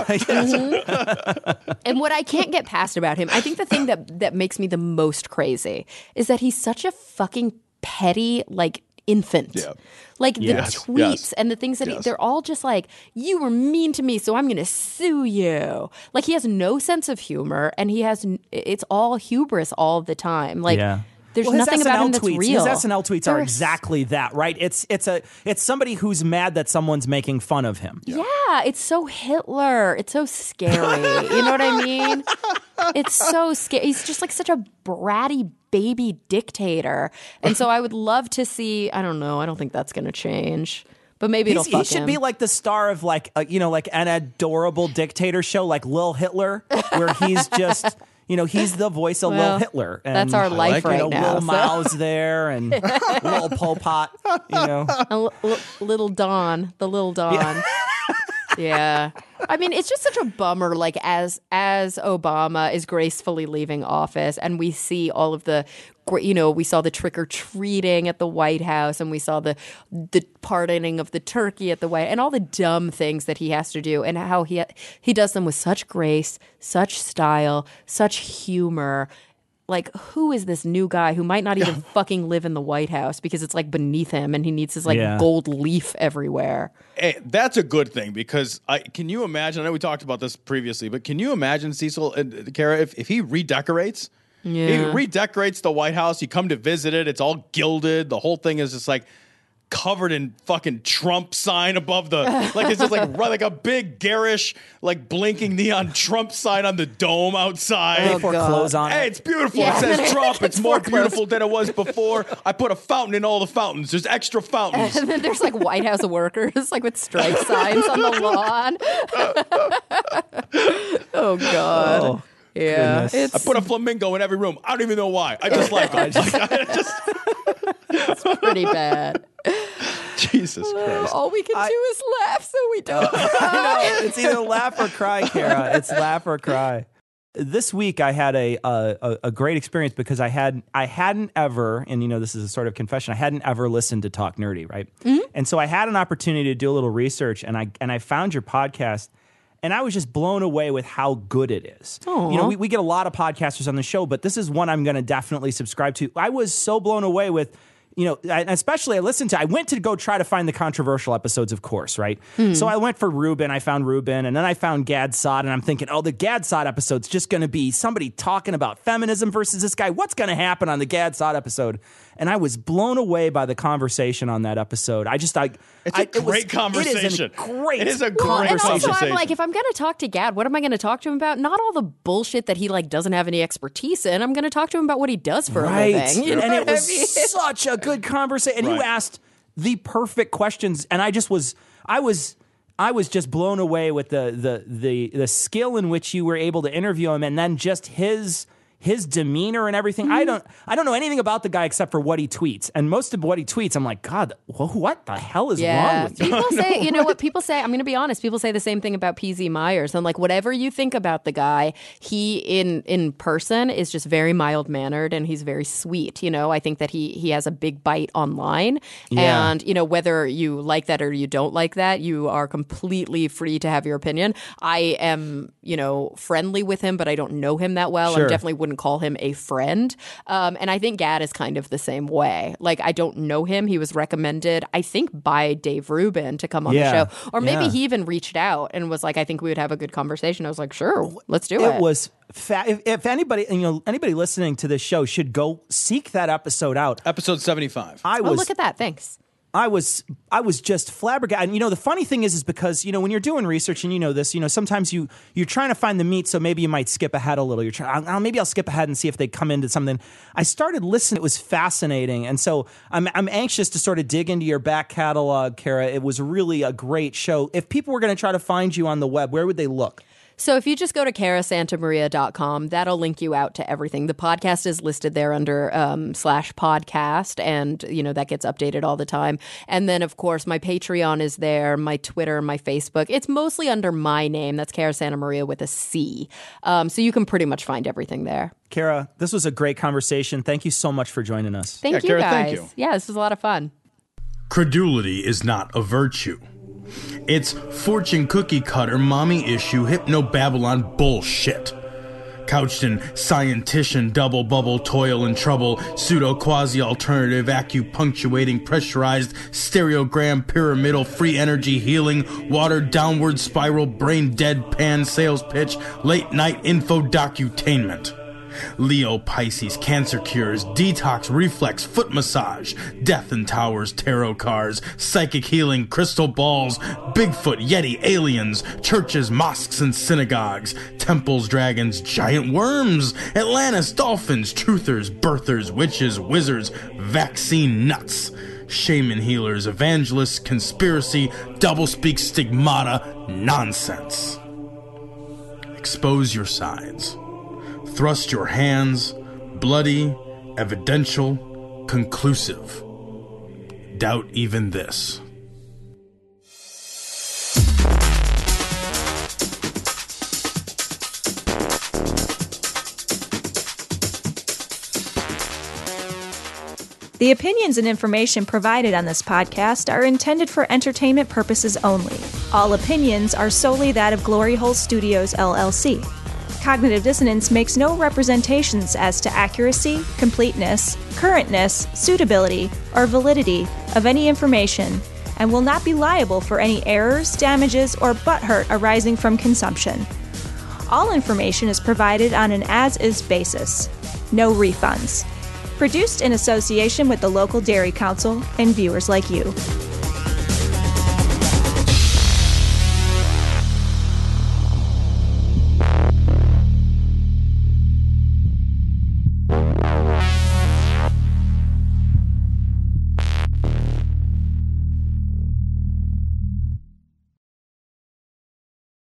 S4: And what I can't get past about him, I think the thing that makes me the most crazy is that he's such a fucking petty, like, infant. Yeah. Like the tweets and the things that they're all just like, you were mean to me, so I'm going to sue you. Like, he has no sense of humor, and it's all hubris all the time. Like, there's nothing about him that's real.
S5: His SNL tweets are exactly that, right? It's somebody who's mad that someone's making fun of him.
S4: Yeah, it's so Hitler. It's so scary. You know what I mean? It's so scary. He's just like such a bratty baby dictator. And so I would love to see, I don't know, I don't think that's going to change. But maybe it'll fuck him.
S5: He should be like the star of like an adorable dictator show like Lil Hitler, where he's just... You know, he's the voice of Lil Hitler. And
S4: that's our life right now.
S5: Lil Miles there and Lil Pol Pot, you know.
S4: Little Don, the Little Don. Yeah. I mean, it's just such a bummer, like, as Obama is gracefully leaving office and we see all of the, you know, we saw the trick-or-treating at the White House and we saw the pardoning of the turkey at the White House and all the dumb things that he has to do and how he does them with such grace, such style, such humor. Like, who is this new guy who might not even fucking live in the White House because it's like beneath him and he needs his gold leaf everywhere?
S3: Hey, that's a good thing because can you imagine? I know we talked about this previously, but can you imagine, Cecil and Kara, if he redecorates? Yeah. He redecorates the White House. You come to visit it. It's all gilded. The whole thing is just like covered in fucking Trump sign above the, like it's just like a big garish, like blinking neon Trump sign on the dome outside.
S5: They pour clothes on it.
S3: Hey, it's beautiful. Yeah. It says Trump. It's more beautiful than it was before. I put a fountain in all the fountains. There's extra fountains.
S4: And then there's like White House workers, like with strike signs on the lawn. Oh, God. Oh. Yeah,
S3: I put a flamingo in every room. I don't even know why. I just like it.
S4: It's pretty bad.
S3: Jesus Christ.
S4: All we can do is laugh so we don't cry.
S5: I know. It's either laugh or cry, Kara. It's laugh or cry. This week I had a great experience because I hadn't ever, and you know this is a sort of confession, I hadn't ever listened to Talk Nerdy, right? Mm-hmm. And so I had an opportunity to do a little research, and I found your podcast. And I was just blown away with how good it is. Aww. You know, we get a lot of podcasters on the show, but this is one I'm going to definitely subscribe to. I was so blown away with, you know, especially I went to go try to find the controversial episodes, of course, right? So I went for Ruben, I found Ruben, and then I found Gad Saad, and I'm thinking, the Gad Saad episode's just going to be somebody talking about feminism versus this guy. What's going to happen on the Gad Saad episode? And I was blown away by the conversation on that episode.
S3: It's a great conversation.
S5: It is a great conversation.
S4: And also, I'm like, if I'm going to talk to Gad, what am I going to talk to him about? Not all the bullshit that he like doesn't have any expertise in. I'm going to talk to him about what he does for a living.
S5: You know and it was such a good conversation. And you asked the perfect questions, and I was just blown away with the skill in which you were able to interview him, and then just his his demeanor and everything. I don't know anything about the guy except for what he tweets. And most of what he tweets, I'm like, God, what the hell is wrong with you?
S4: People say, you know what people say? I'm going to be honest. People say the same thing about PZ Myers. I'm like, whatever you think about the guy, he in person is just very mild mannered and he's very sweet. You know, I think that he has a big bite online.
S5: Yeah.
S4: And, you know, whether you like that or you don't like that, you are completely free to have your opinion. I am, you know, friendly with him, but I don't know him that well.
S5: Sure.
S4: I definitely wouldn't call him a friend. And I think Gad is kind of the same way. Like, I don't know him. He was recommended, I think, by Dave Rubin to come on the show. Or maybe he even reached out and was like, I think we would have a good conversation. I was like, sure, let's do it.
S5: It was if anybody, anybody listening to this show should go seek that episode out.
S3: Episode 75.
S4: Look at that. Thanks.
S5: I was just flabbergasted. And, the funny thing is because, when you're doing research and this, sometimes you're trying to find the meat. So maybe you might skip ahead a little. You're trying, maybe I'll skip ahead and see if they come into something. I started listening. It was fascinating. And so I'm anxious to sort of dig into your back catalog, Kara. It was really a great show. If people were going to try to find you on the web, where would they look?
S4: So if you just go to karasantamaria.com, that'll link you out to everything. The podcast is listed there under /podcast, and, that gets updated all the time. And then, of course, my Patreon is there, my Twitter, my Facebook. It's mostly under my name. That's Kara Santamaria with a C. So you can pretty much find everything there.
S5: Kara, this was a great conversation. Thank you so much for joining us.
S4: Thank you,
S3: Kara,
S4: guys.
S3: thank you.
S4: Yeah, this was a lot of fun.
S3: Credulity is not a virtue. It's fortune cookie cutter, mommy issue, hypno Babylon bullshit. Couched in scientician, double bubble, toil and trouble, pseudo quasi alternative, acupunctuating, pressurized, stereogram, pyramidal, free energy healing, watered downward spiral, brain deadpan sales pitch, late night info docutainment. Leo, Pisces, cancer cures, detox, reflex, foot massage, death and towers, tarot cards, psychic healing, crystal balls, Bigfoot, Yeti, aliens, churches, mosques and synagogues, temples, dragons, giant worms, Atlantis, dolphins, truthers, birthers, witches, wizards, vaccine nuts, shaman healers, evangelists, conspiracy, doublespeak, stigmata, nonsense. Expose your sides. Thrust your hands, bloody, evidential, conclusive. Doubt even this.
S2: The opinions and information provided on this podcast are intended for entertainment purposes only. All opinions are solely that of Glory Hole Studios, LLC. Cognitive Dissonance makes no representations as to accuracy, completeness, currentness, suitability, or validity of any information, and will not be liable for any errors, damages, or butthurt arising from consumption. All information is provided on an as-is basis. No refunds. Produced in association with the local Dairy Council and viewers like you.